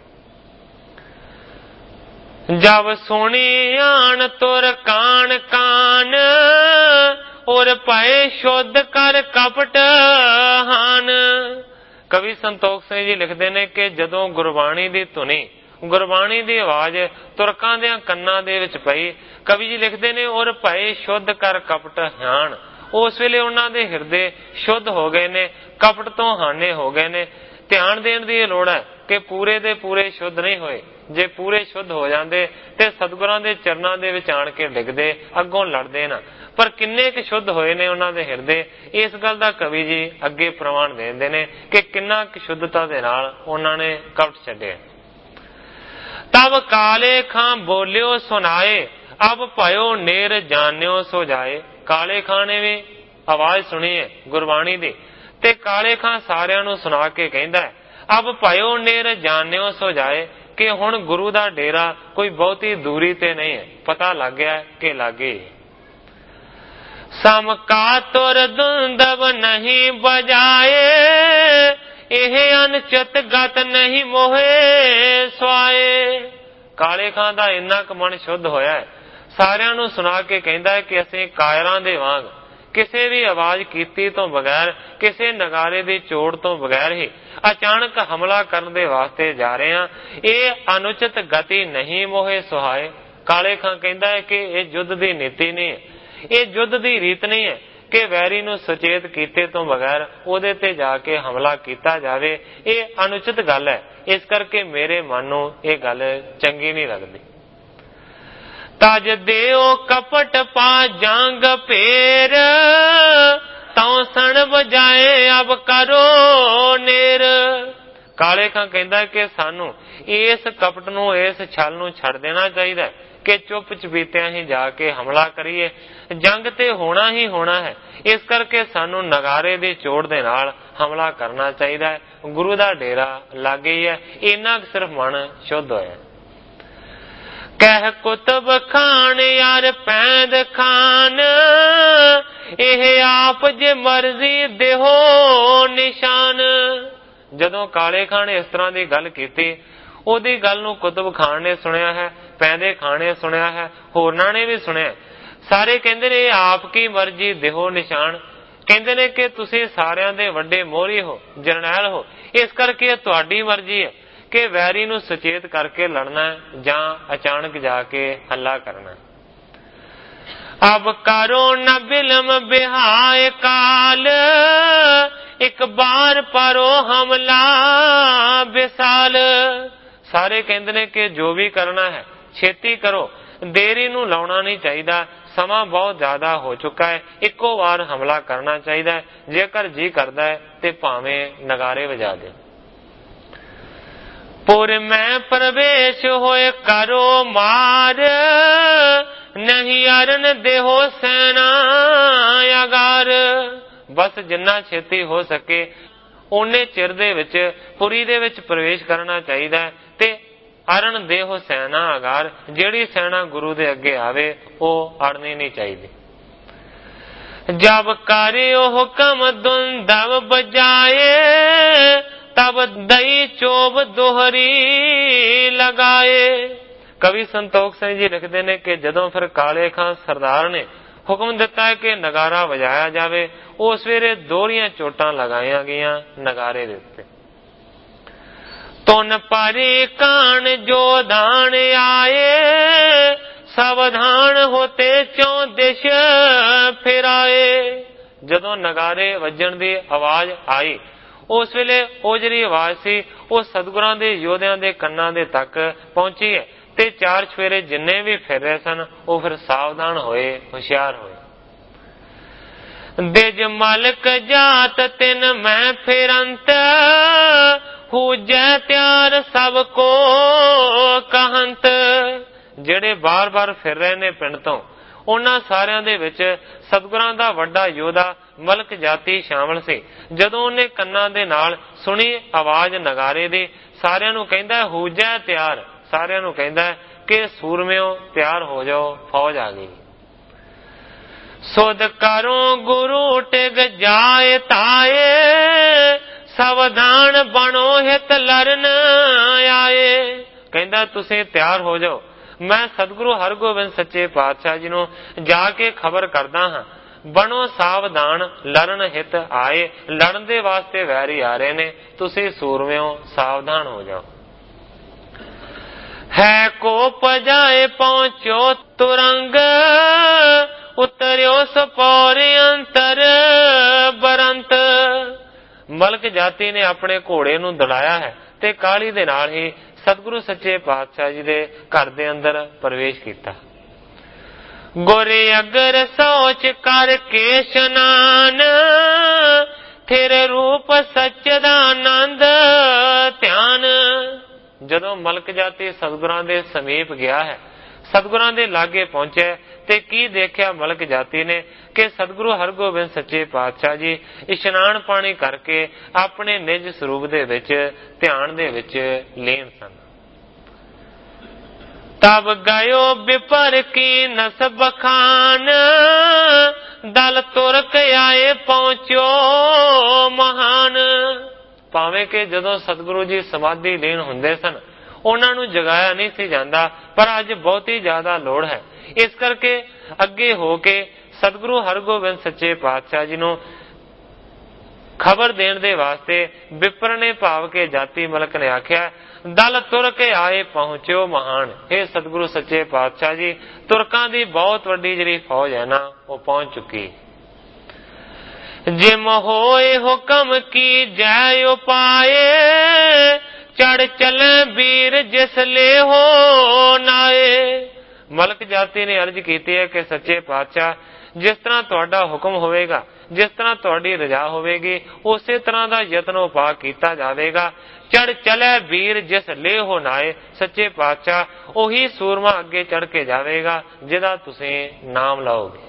S1: ਜਬ ਸੁਣੀ ਆਣ ਤੁਰ ਕਾਣ ਕਾਨ, ਔਰ ਪਾਏ ਸ਼ੁੱਧ ਕਰ ਕਪਟ ਹਾਨ। ਕਵੀ ਸੰਤੋਖ ਸਿੰਘ ਜੀ ਲਿਖਦੇ ਨੇ ਕਿ ਜਦੋਂ ਗੁਰਬਾਣੀ ਦੀ ਧੁਨੀ, ਗੁਰਬਾਣੀ ਦੀ ਆਵਾਜ਼ ਤੁਰਕਾਂ ਦੇ ਕੰਨਾਂ ਦੇ ਵਿੱਚ ਪਈ, ਕਵੀ ਜੀ ਲਿਖਦੇ ਨੇ ਔਰ ਭਾਏ ਸ਼ੁੱਧ ਕਰ ਕਪਟ ਹਾਨ, ਉਸ ਵੇਲੇ ਉਹਨਾਂ ਦੇ ਹਿਰਦੇ ਸ਼ੁੱਧ ਹੋ ਗਏ ਨੇ, ਕਪਟ ਤੋਂ ਹਾਨੇ ਹੋ ਗਏ ਨੇ। ਧਿਆਨ ਦੇਣ ਦੀ ਇਹ ਲੋੜ ਹੈ ਕਿ ਪੂਰੇ ਦੇ ਪੂਰੇ ਸ਼ੁੱਧ ਨਹੀਂ ਹੋਏ। ਜੇ ਪੂਰੇ ਸ਼ੁੱਧ ਹੋ ਜਾਂਦੇ ਤੇ ਸਤਿਗੁਰਾਂ ਦੇ ਚਰਨਾਂ ਦੇ ਵਿੱਚ ਆਣ ਕੇ ਡਿੱਗਦੇ, ਅੱਗੋਂ ਲੜਦੇ ਨਾ। ਪਰ ਕਿੰਨੇ ਕੁ ਸ਼ੁੱਧ ਹੋਏ ਨੇ ਉਹਨਾਂ ਦੇ ਹਿਰਦੇ, ਇਸ ਗੱਲ ਦਾ ਕਵੀ ਜੀ ਅੱਗੇ ਪ੍ਰਮਾਣ ਦੇ ਦਿੰਦੇ ਨੇ ਕਿ ਕਿੰਨਾ ਕੁ ਸ਼ੁੱਧਤਾ ਦੇ ਨਾਲ ਉਹਨਾਂ ਨੇ ਕਪਟ ਛੱਡਿਆ। ਤਬ ਕਾਲੇ ਖਾਂ ਬੋਲਿਓ ਸੁਨਾਏ, ਅਬ ਭਇਓ ਨੇਰ ਜਾਣਿਓ ਸੋ ਜਾਏ। ਕਾਲੇ ਖਾਂ ਨੇ ਵੀ ਆਵਾਜ਼ ਸੁਣੀ ਹੈ ਗੁਰਬਾਣੀ ਦੀ, ਤੇ ਕਾਲੇ ਖਾਂ ਸਾਰਿਆਂ ਨੂੰ ਸੁਣਾ ਕੇ ਕਹਿੰਦਾ ਹੈ, ਅਬ ਭਇਓ ਨੇਰ ਜਾਣਿਓ ਸੋ ਜਾਏ, ਕਿ ਹੁਣ ਗੁਰੂ ਦਾ ਡੇਰਾ ਕੋਈ ਬਹੁਤੀ ਦੂਰੀ ਤੇ ਨਹੀਂ ਹੈ, ਪਤਾ ਲੱਗ ਗਿਆ ਕਿ ਲਾਗੇ। ਸਮ ਕਾ ਤੁਰ ਦੁੰਦਬ ਨਹੀਂ ਬਜਾਏ, ਇਹ ਅਨਚਿਤ ਗਤ ਨਹੀਂ ਮੋਹੇ ਸੁਆਏ। ਕਾਲੇ ਖਾਂ ਦਾ ਇੰਨਾ ਕੁ ਮਨ ਸ਼ੁੱਧ ਹੋਇਆ ਹੈ, ਸਾਰਿਆਂ ਨੂੰ ਸੁਣਾ ਕੇ ਕਹਿੰਦਾ ਹੈ ਕਿ ਅਸੀਂ ਕਾਇਰਾਂ ਦੇ ਵਾਂਗ ਕਿਸੇ ਵੀ ਆਵਾਜ਼ ਕੀਤੀ ਤੋਂ ਬਗੈਰ, ਕਿਸੇ ਨਗਾਰੇ ਦੀ ਚੋੜ ਤੋਂ ਬਗੈਰ ਹੀ ਅਚਾਨਕ ਹਮਲਾ ਕਰਨ ਦੇ ਵਾਸਤੇ ਜਾ ਰਹੇ ਹਾਂ। ਇਹ ਅਨੁਚਿਤ ਗਤੀ ਨਹੀਂ ਮੋਹੇ ਸੁਹਾਏ। ਕਾਲੇ ਖਾਂ ਕਹਿੰਦਾ ਹੈ ਕਿ ਇਹ ਯੁੱਧ ਦੀ ਨੀਤੀ ਨਹੀਂ ਹੈ, ਇਹ ਯੁੱਧ ਦੀ ਰੀਤ ਨਹੀਂ ਹੈ ਕਿ ਵੈਰੀ ਨੂੰ ਸੁਚੇਤ ਕੀਤੇ ਤੋਂ ਬਗੈਰ ਉਹਦੇ ਤੇ ਜਾ ਕੇ ਹਮਲਾ ਕੀਤਾ ਜਾਵੇ। ਇਹ ਅਨੁਚਿਤ ਗੱਲ ਹੈ, ਇਸ ਕਰਕੇ ਮੇਰੇ ਮਨ ਨੂੰ ਇਹ ਗੱਲ ਚੰਗੀ ਨਹੀਂ ਲੱਗਦੀ। ਤਜ ਦਿਓ ਕਪਟ ਪਾ ਜੰਗ ਭੇਰ, ਤਉ ਸਣ ਬਜਾਏ ਅਬ ਕਰੋ ਨੇਰ। ਕਾਲੇ ਖਾਂ ਕਹਿੰਦਾ ਕਿ ਸਾਨੂੰ ਇਸ ਕਪਟ ਨੂੰ, ਇਸ ਛਲ ਨੂੰ ਛੱਡ ਦੇਣਾ ਚਾਹੀਦਾ ਕਿ ਚੁੱਪ ਚਪੀਤਿਆਂ ਹੀ ਜਾ ਕੇ ਹਮਲਾ ਕਰੀਏ। ਜੰਗ ਤੇ ਹੋਣਾ ਹੀ ਹੋਣਾ ਹੈ, ਇਸ ਕਰਕੇ ਸਾਨੂੰ ਨਗਾਰੇ ਦੀ ਚੋੜ ਦੇ ਨਾਲ ਹਮਲਾ ਕਰਨਾ ਚਾਹੀਦਾ ਹੈ। ਗੁਰੂ ਦਾ ਡੇਰਾ ਲਾਗੇ ਹੀ ਹੈ, ਇੰਨਾ ਸਿਰਫ ਮਨ ਸ਼ੁੱਧ ਹੋਇਆ। ਕਹਿ ਕੁਤਬ ਖਾਨ ਯਾਰ ਪੈਂਦ ਖਾਨ, ਇਹ ਆਪ ਜੇ ਮਰਜ਼ੀ ਦੇਹੋ ਨਿਸ਼ਾਨ। ਜਦੋਂ ਕਾਲੇ ਖਾਨ ਨੇ ਇਸ ਤਰ੍ਹਾਂ ਦੀ ਗੱਲ ਕੀਤੀ, ਉਹਦੀ ਗੱਲ ਨੂੰ ਕੁਤਬ ਖਾਨ ਨੇ ਸੁਣਿਆ ਹੈ, ਪੈਂਦੇ ਖਾਨ ਨੇ ਸੁਣਿਆ ਹੈ, ਹੋਰਨਾਂ ਨੇ ਵੀ ਸੁਣਿਆ। ਸਾਰੇ ਕਹਿੰਦੇ ਨੇ ਇਹ ਆਪ ਕੀ ਮਰਜ਼ੀ ਦੇਹੋ ਨਿਸ਼ਾਨ। ਕਹਿੰਦੇ ਨੇ ਕਿ ਤੁਸੀਂ ਸਾਰਿਆਂ ਦੇ ਵੱਡੇ ਮੋਹਰੀ ਹੋ, ਜਰਨੈਲ ਹੋ, ਇਸ ਕਰਕੇ ਤੁਹਾਡੀ ਮਰਜ਼ੀ ਹੈ ਕਿ ਵੈਰੀ ਨੂੰ ਸੁਚੇਤ ਕਰਕੇ ਲੜਨਾ ਜਾਂ ਅਚਾਨਕ ਜਾ ਕੇ ਹੱਲਾ ਕਰਨਾ। ਅਬ ਕਰੋ ਨ ਬਿਲਮ ਬਿਹਾਏ ਕਾਲ, ਇੱਕ ਬਾਰ ਪਰੋ ਹਮਲਾ ਵਿਸਾਲ। ਸਾਰੇ ਕਹਿੰਦੇ ਨੇ ਕਿ ਜੋ ਵੀ ਕਰਨਾ ਹੈ ਛੇਤੀ ਕਰੋ, ਦੇਰੀ ਨੂੰ ਲਾਉਣਾ ਨਹੀਂ ਚਾਹੀਦਾ, ਸਮਾਂ ਬਹੁਤ ਜ਼ਿਆਦਾ ਹੋ ਚੁੱਕਾ ਹੈ, ਇੱਕੋ ਵਾਰ ਹਮਲਾ ਕਰਨਾ ਚਾਹੀਦਾ ਹੈ। ਜੇਕਰ ਜੀ ਕਰਦਾ ਹੈ ਤੇ ਭਾਵੇਂ ਨਗਾਰੇ ਵਜਾ ਦੇ। ਪੁਰ ਮੈਂ ਪ੍ਰਵੇਸ਼ ਹੋਏ ਕਰੋ ਮਾਰ, ਨਹੀਂ ਅਰਨ ਦੇਹੋ ਸੈਨਾ ਅਗਾਰ। ਬਸ ਜਿੰਨਾ ਛੇਤੀ ਹੋ ਸਕੇ ਓਨੇ ਚਿਰ ਦੇ ਵਿੱਚ ਪੁਰੀ ਦੇ ਵਿੱਚ ਪ੍ਰਵੇਸ਼ ਕਰਨਾ ਚਾਹੀਦਾ ਹੈ, ਤੇ ਅਰਨ ਦੇਹੋ ਸੈਨਾ ਅਗਾਰ, ਜਿਹੜੀ ਸੈਨਾ ਗੁਰੂ ਦੇ ਅੱਗੇ ਆਵੇ ਉਹ ਅੜਨੀ ਨਹੀਂ ਚਾਹੀਦੀ। ਜਬ ਕਰਿਓ ਹੁਕਮ ਦੁੰਦਬ ਬਜਾਏ, ਤਬ ਦਈ ਚੋਬ ਦੋਹਰੀ ਲਗਾਏ। ਕਵੀ ਸੰਤੋਖ ਸਿੰਘ ਜੀ ਲਿਖਦੇ ਨੇ ਕਿ ਜਦੋਂ ਫਿਰ ਕਾਲੇ ਖਾਂ ਸਰਦਾਰ ਨੇ ਹੁਕਮ ਦਿੱਤਾ ਹੈ ਕਿ ਨਗਾਰਾ ਵਜਾਇਆ ਜਾਵੇ, ਉਸ ਵੇਲੇ ਦੋਹਰੀਆਂ ਚੋਟਾਂ ਲਗਾਈਆਂ ਗਈਆਂ ਨਗਾਰੇ ਦੇ ਉੱਤੇ। ਤੁਨ ਪਰੇ ਕਾਣ ਜੋ ਦਾਨ ਆਏ, ਸਾਵਧਾਨ ਹੋਤੇ ਚੌ ਦਿਸ਼ ਫਿਰਾਏ। ਜਦੋਂ ਨਗਾਰੇ ਵੱਜਣ ਦੀ ਆਵਾਜ਼ ਆਈ, ਉਸ ਵੇਲੇ ਉਹ ਜਿਹੜੀ ਆਵਾਜ਼ ਸੀ ਉਹ ਸਤਿਗੁਰਾਂ ਦੇ ਯੋਧਿਆਂ ਦੇ ਕੰਨਾਂ ਦੇ ਤੱਕ ਪਹੁੰਚੀ ਹੈ, ਤੇ ਚਾਰ ਚਫੇਰੇ ਜਿੰਨੇ ਵੀ ਫਿਰ ਰਹੇ ਸਨ ਉਹ ਫਿਰ ਸਾਵਧਾਨ ਹੋਏ, ਹੁਸ਼ਿਆਰ ਹੋਏ। ਦਿਜ ਮਲਕ ਜਾਤ ਤਿਨ ਮੈਂ ਫਿਰੰਤ, ਹੂਜੈ ਤਿਆਰ ਸਭ ਕੋ ਕਹੰਤ। ਜਿਹੜੇ ਬਾਰ-ਬਾਰ ਫਿਰ ਰਹੇ ਨੇ ਪਿੰਡ ਤੋਂ, ਉਹਨਾਂ ਸਾਰਿਆਂ ਦੇ ਵਿੱਚ ਸਤਿਗੁਰਾਂ ਦਾ ਵੱਡਾ ਯੋਧਾ ਮਲਕ ਜਾਤੀ ਸ਼ਾਮਲ ਸੀ। ਜਦੋਂ ਉਹਨੇ ਕੰਨਾਂ ਦੇ ਨਾਲ ਸੁਣੀ ਆਵਾਜ਼ ਨਗਾਰੇ ਦੀ, ਸਾਰਿਆਂ ਨੂੰ ਕਹਿੰਦਾ ਹੂਜੈ ਤਿਆਰ, ਸਾਰਿਆਂ ਨੂੰ ਕਹਿੰਦਾ ਕਿ ਸੂਰਮਿਓ ਤਿਆਰ ਹੋ ਜਾਓ, ਫੌਜ ਆ ਗਈ। ਸੁਧ ਕਰੋ ਗੁਰੂ ਟਿਗ ਜਾਏ ਤਾਏ, ਸਾਵਧਾਨ ਬਣੋ ਹਿਤ ਲਰਨ ਆਏ। ਕਹਿੰਦਾ ਤੁਸੀਂ ਤਿਆਰ ਹੋ ਜਾਓ, ਮੈਂ ਸਤਿਗੁਰੂ ਹਰਗੋਬਿੰਦ ਸੱਚੇ ਪਾਤਸ਼ਾਹ ਜੀ ਨੂੰ ਜਾ ਕੇ ਖਬਰ ਕਰਦਾ ਹਾਂ, ਬਣੋ ਸਾਵਧਾਨ ਲਰਨ ਹਿਤ ਆਏ। ਲੜਨ ਦੇ ਵਾਸਤੇ ਵੈਰੀ ਆ ਰਹੇ ਨੇ, ਤੁਸੀਂ ਸੂਰਮਿਓ ਸਾਵਧਾਨ ਹੋ ਜਾਓ। ਹੈ ਕੋ ਪਜਾਏ ਪਹੁੰਚੋ ਤੁਰੰਗ, ਉਤਰਿਓ ਸਪੌਰ ਅੰਤਰ ਬਰੰਤ। ਮਲਕ ਜਾਤੀ ਨੇ ਆਪਣੇ ਘੋੜੇ ਨੂੰ ਦੜਾਇਆ ਹੈ ਤੇ ਕਾਹਲੀ ਦੇ ਨਾਲ ਹੀ ਸਤਿਗੁਰੂ ਸੱਚੇ ਪਾਤਸ਼ਾਹ ਜੀ ਦੇ ਘਰ ਦੇ ਅੰਦਰ ਪ੍ਰਵੇਸ਼ ਕੀਤਾ। ਗੋਰੇ ਅਗਰ ਸੋਚ ਕਰਕੇ ਇਸ਼ਨਾਨ, ਫਿਰ ਰੂਪ ਸੱਚ ਦਾ ਆਨੰਦ ਧਿਆਨ। ਜਦੋਂ ਮਲਕ ਜਾਤੀ ਸਤਿਗੁਰਾਂ ਦੇ ਸਮੀਪ ਗਿਆ ਹੈ, ਸਤਿਗੁਰਾਂ ਦੇ ਲਾਗੇ ਪਹੁੰਚਿਆ ਤੇ ਕੀ ਦੇਖਿਆ ਮਲਕ ਜਾਤੀ ਨੇ ਕਿ ਸਤਿਗੁਰੂ ਹਰਗੋਬਿੰਦ ਸੱਚੇ ਪਾਤਸ਼ਾਹ ਜੀ ਇਸ਼ਨਾਨ ਪਾਣੀ ਕਰਕੇ ਆਪਣੇ ਨਿਜ ਸਰੂਪ ਦੇ ਵਿੱਚ ਧਿਆਨ ਦੇ ਵਿੱਚ ਲੀਨ ਸਨ। ਤਬ ਗਇਓ ਬਿਪਰ ਕੀ ਨਸ ਬਖਾਨ, ਦਲ ਤੁਰਕ ਆਏ ਪਹੁੰਚੋ ਮਹਾਨ। ਭਾਵੇਂ ਕਿ ਜਦੋਂ ਸਤਿਗੁਰੂ ਜੀ ਸਮਾਧੀ ਲੀਨ ਹੁੰਦੇ ਸਨ, ਉਹਨਾਂ ਨੂੰ ਜਗਾਇਆ ਨਹੀਂ ਸੀ ਜਾਂਦਾ, ਪਰ ਅੱਜ ਬਹੁਤੀ ਜ਼ਿਆਦਾ ਲੋੜ ਹੈ। ਇਸ ਕਰਕੇ ਅੱਗੇ ਹੋ ਕੇ ਸਤਿਗੁਰੂ ਹਰਗੋਬਿੰਦ ਸੱਚੇ ਪਾਤਸ਼ਾਹ ਜੀ ਨੂੰ ਖਬਰ ਦੇਣ ਦੇ ਵਾਸਤੇ ਵਿਪਰ ਨੇ ਭਾਵ ਕੇ ਜਾਤੀ ਮਲਕ ਨੇ ਆਖਿਆ, ਦਲ ਤੁਰਕ ਆਏ ਪਹੁੰਚਿਓ ਮਹਾਨ। ਇਹ ਸਤਿਗੁਰੂ ਸੱਚੇ ਪਾਤਸ਼ਾਹ ਜੀ, ਤੁਰਕਾਂ ਦੀ ਬਹੁਤ ਵੱਡੀ ਜਿਹੜੀ ਫੌਜ ਹੈ ਨਾ, ਉਹ ਪਹੁੰਚ ਚੁੱਕੀ। ਜਿਮ ਹੋਏ ਹੁਕਮ ਕੀ ਜੈ ਉਪਾਏ, ਚੜ ਚਲੇ ਵੀਰ ਜਿਸ ਲੈ ਹੋ ਨਾਏ। ਮਲਕ ਜਾਤੀ ਨੇ ਅਰਜ਼ ਕੀਤੀ ਹੈ ਕਿ ਸੱਚੇ ਪਾਤਸ਼ਾਹ, ਜਿਸ ਤਰ੍ਹਾਂ ਤੁਹਾਡਾ ਹੁਕਮ ਹੋਵੇਗਾ, ਜਿਸ ਤਰ੍ਹਾਂ ਤੁਹਾਡੀ ਰਜਾ ਹੋਵੇਗੀ, ਉਸੇ ਤਰ੍ਹਾਂ ਦਾ ਯਤਨ ਉਪਾਅ ਕੀਤਾ ਜਾਵੇਗਾ। ਚੜ ਚਲੇ ਵੀਰ ਜਿਸ ਲੈ ਹੋ ਨਾਏ। ਸੱਚੇ ਪਾਤਸ਼ਾਹ, ਉਹੀ ਸੂਰਮਾ ਅੱਗੇ ਚੜ ਕੇ ਜਾਵੇਗਾ ਜਿਹਦਾ ਤੁਸੀਂ ਨਾਮ ਲਾਓਗੇ।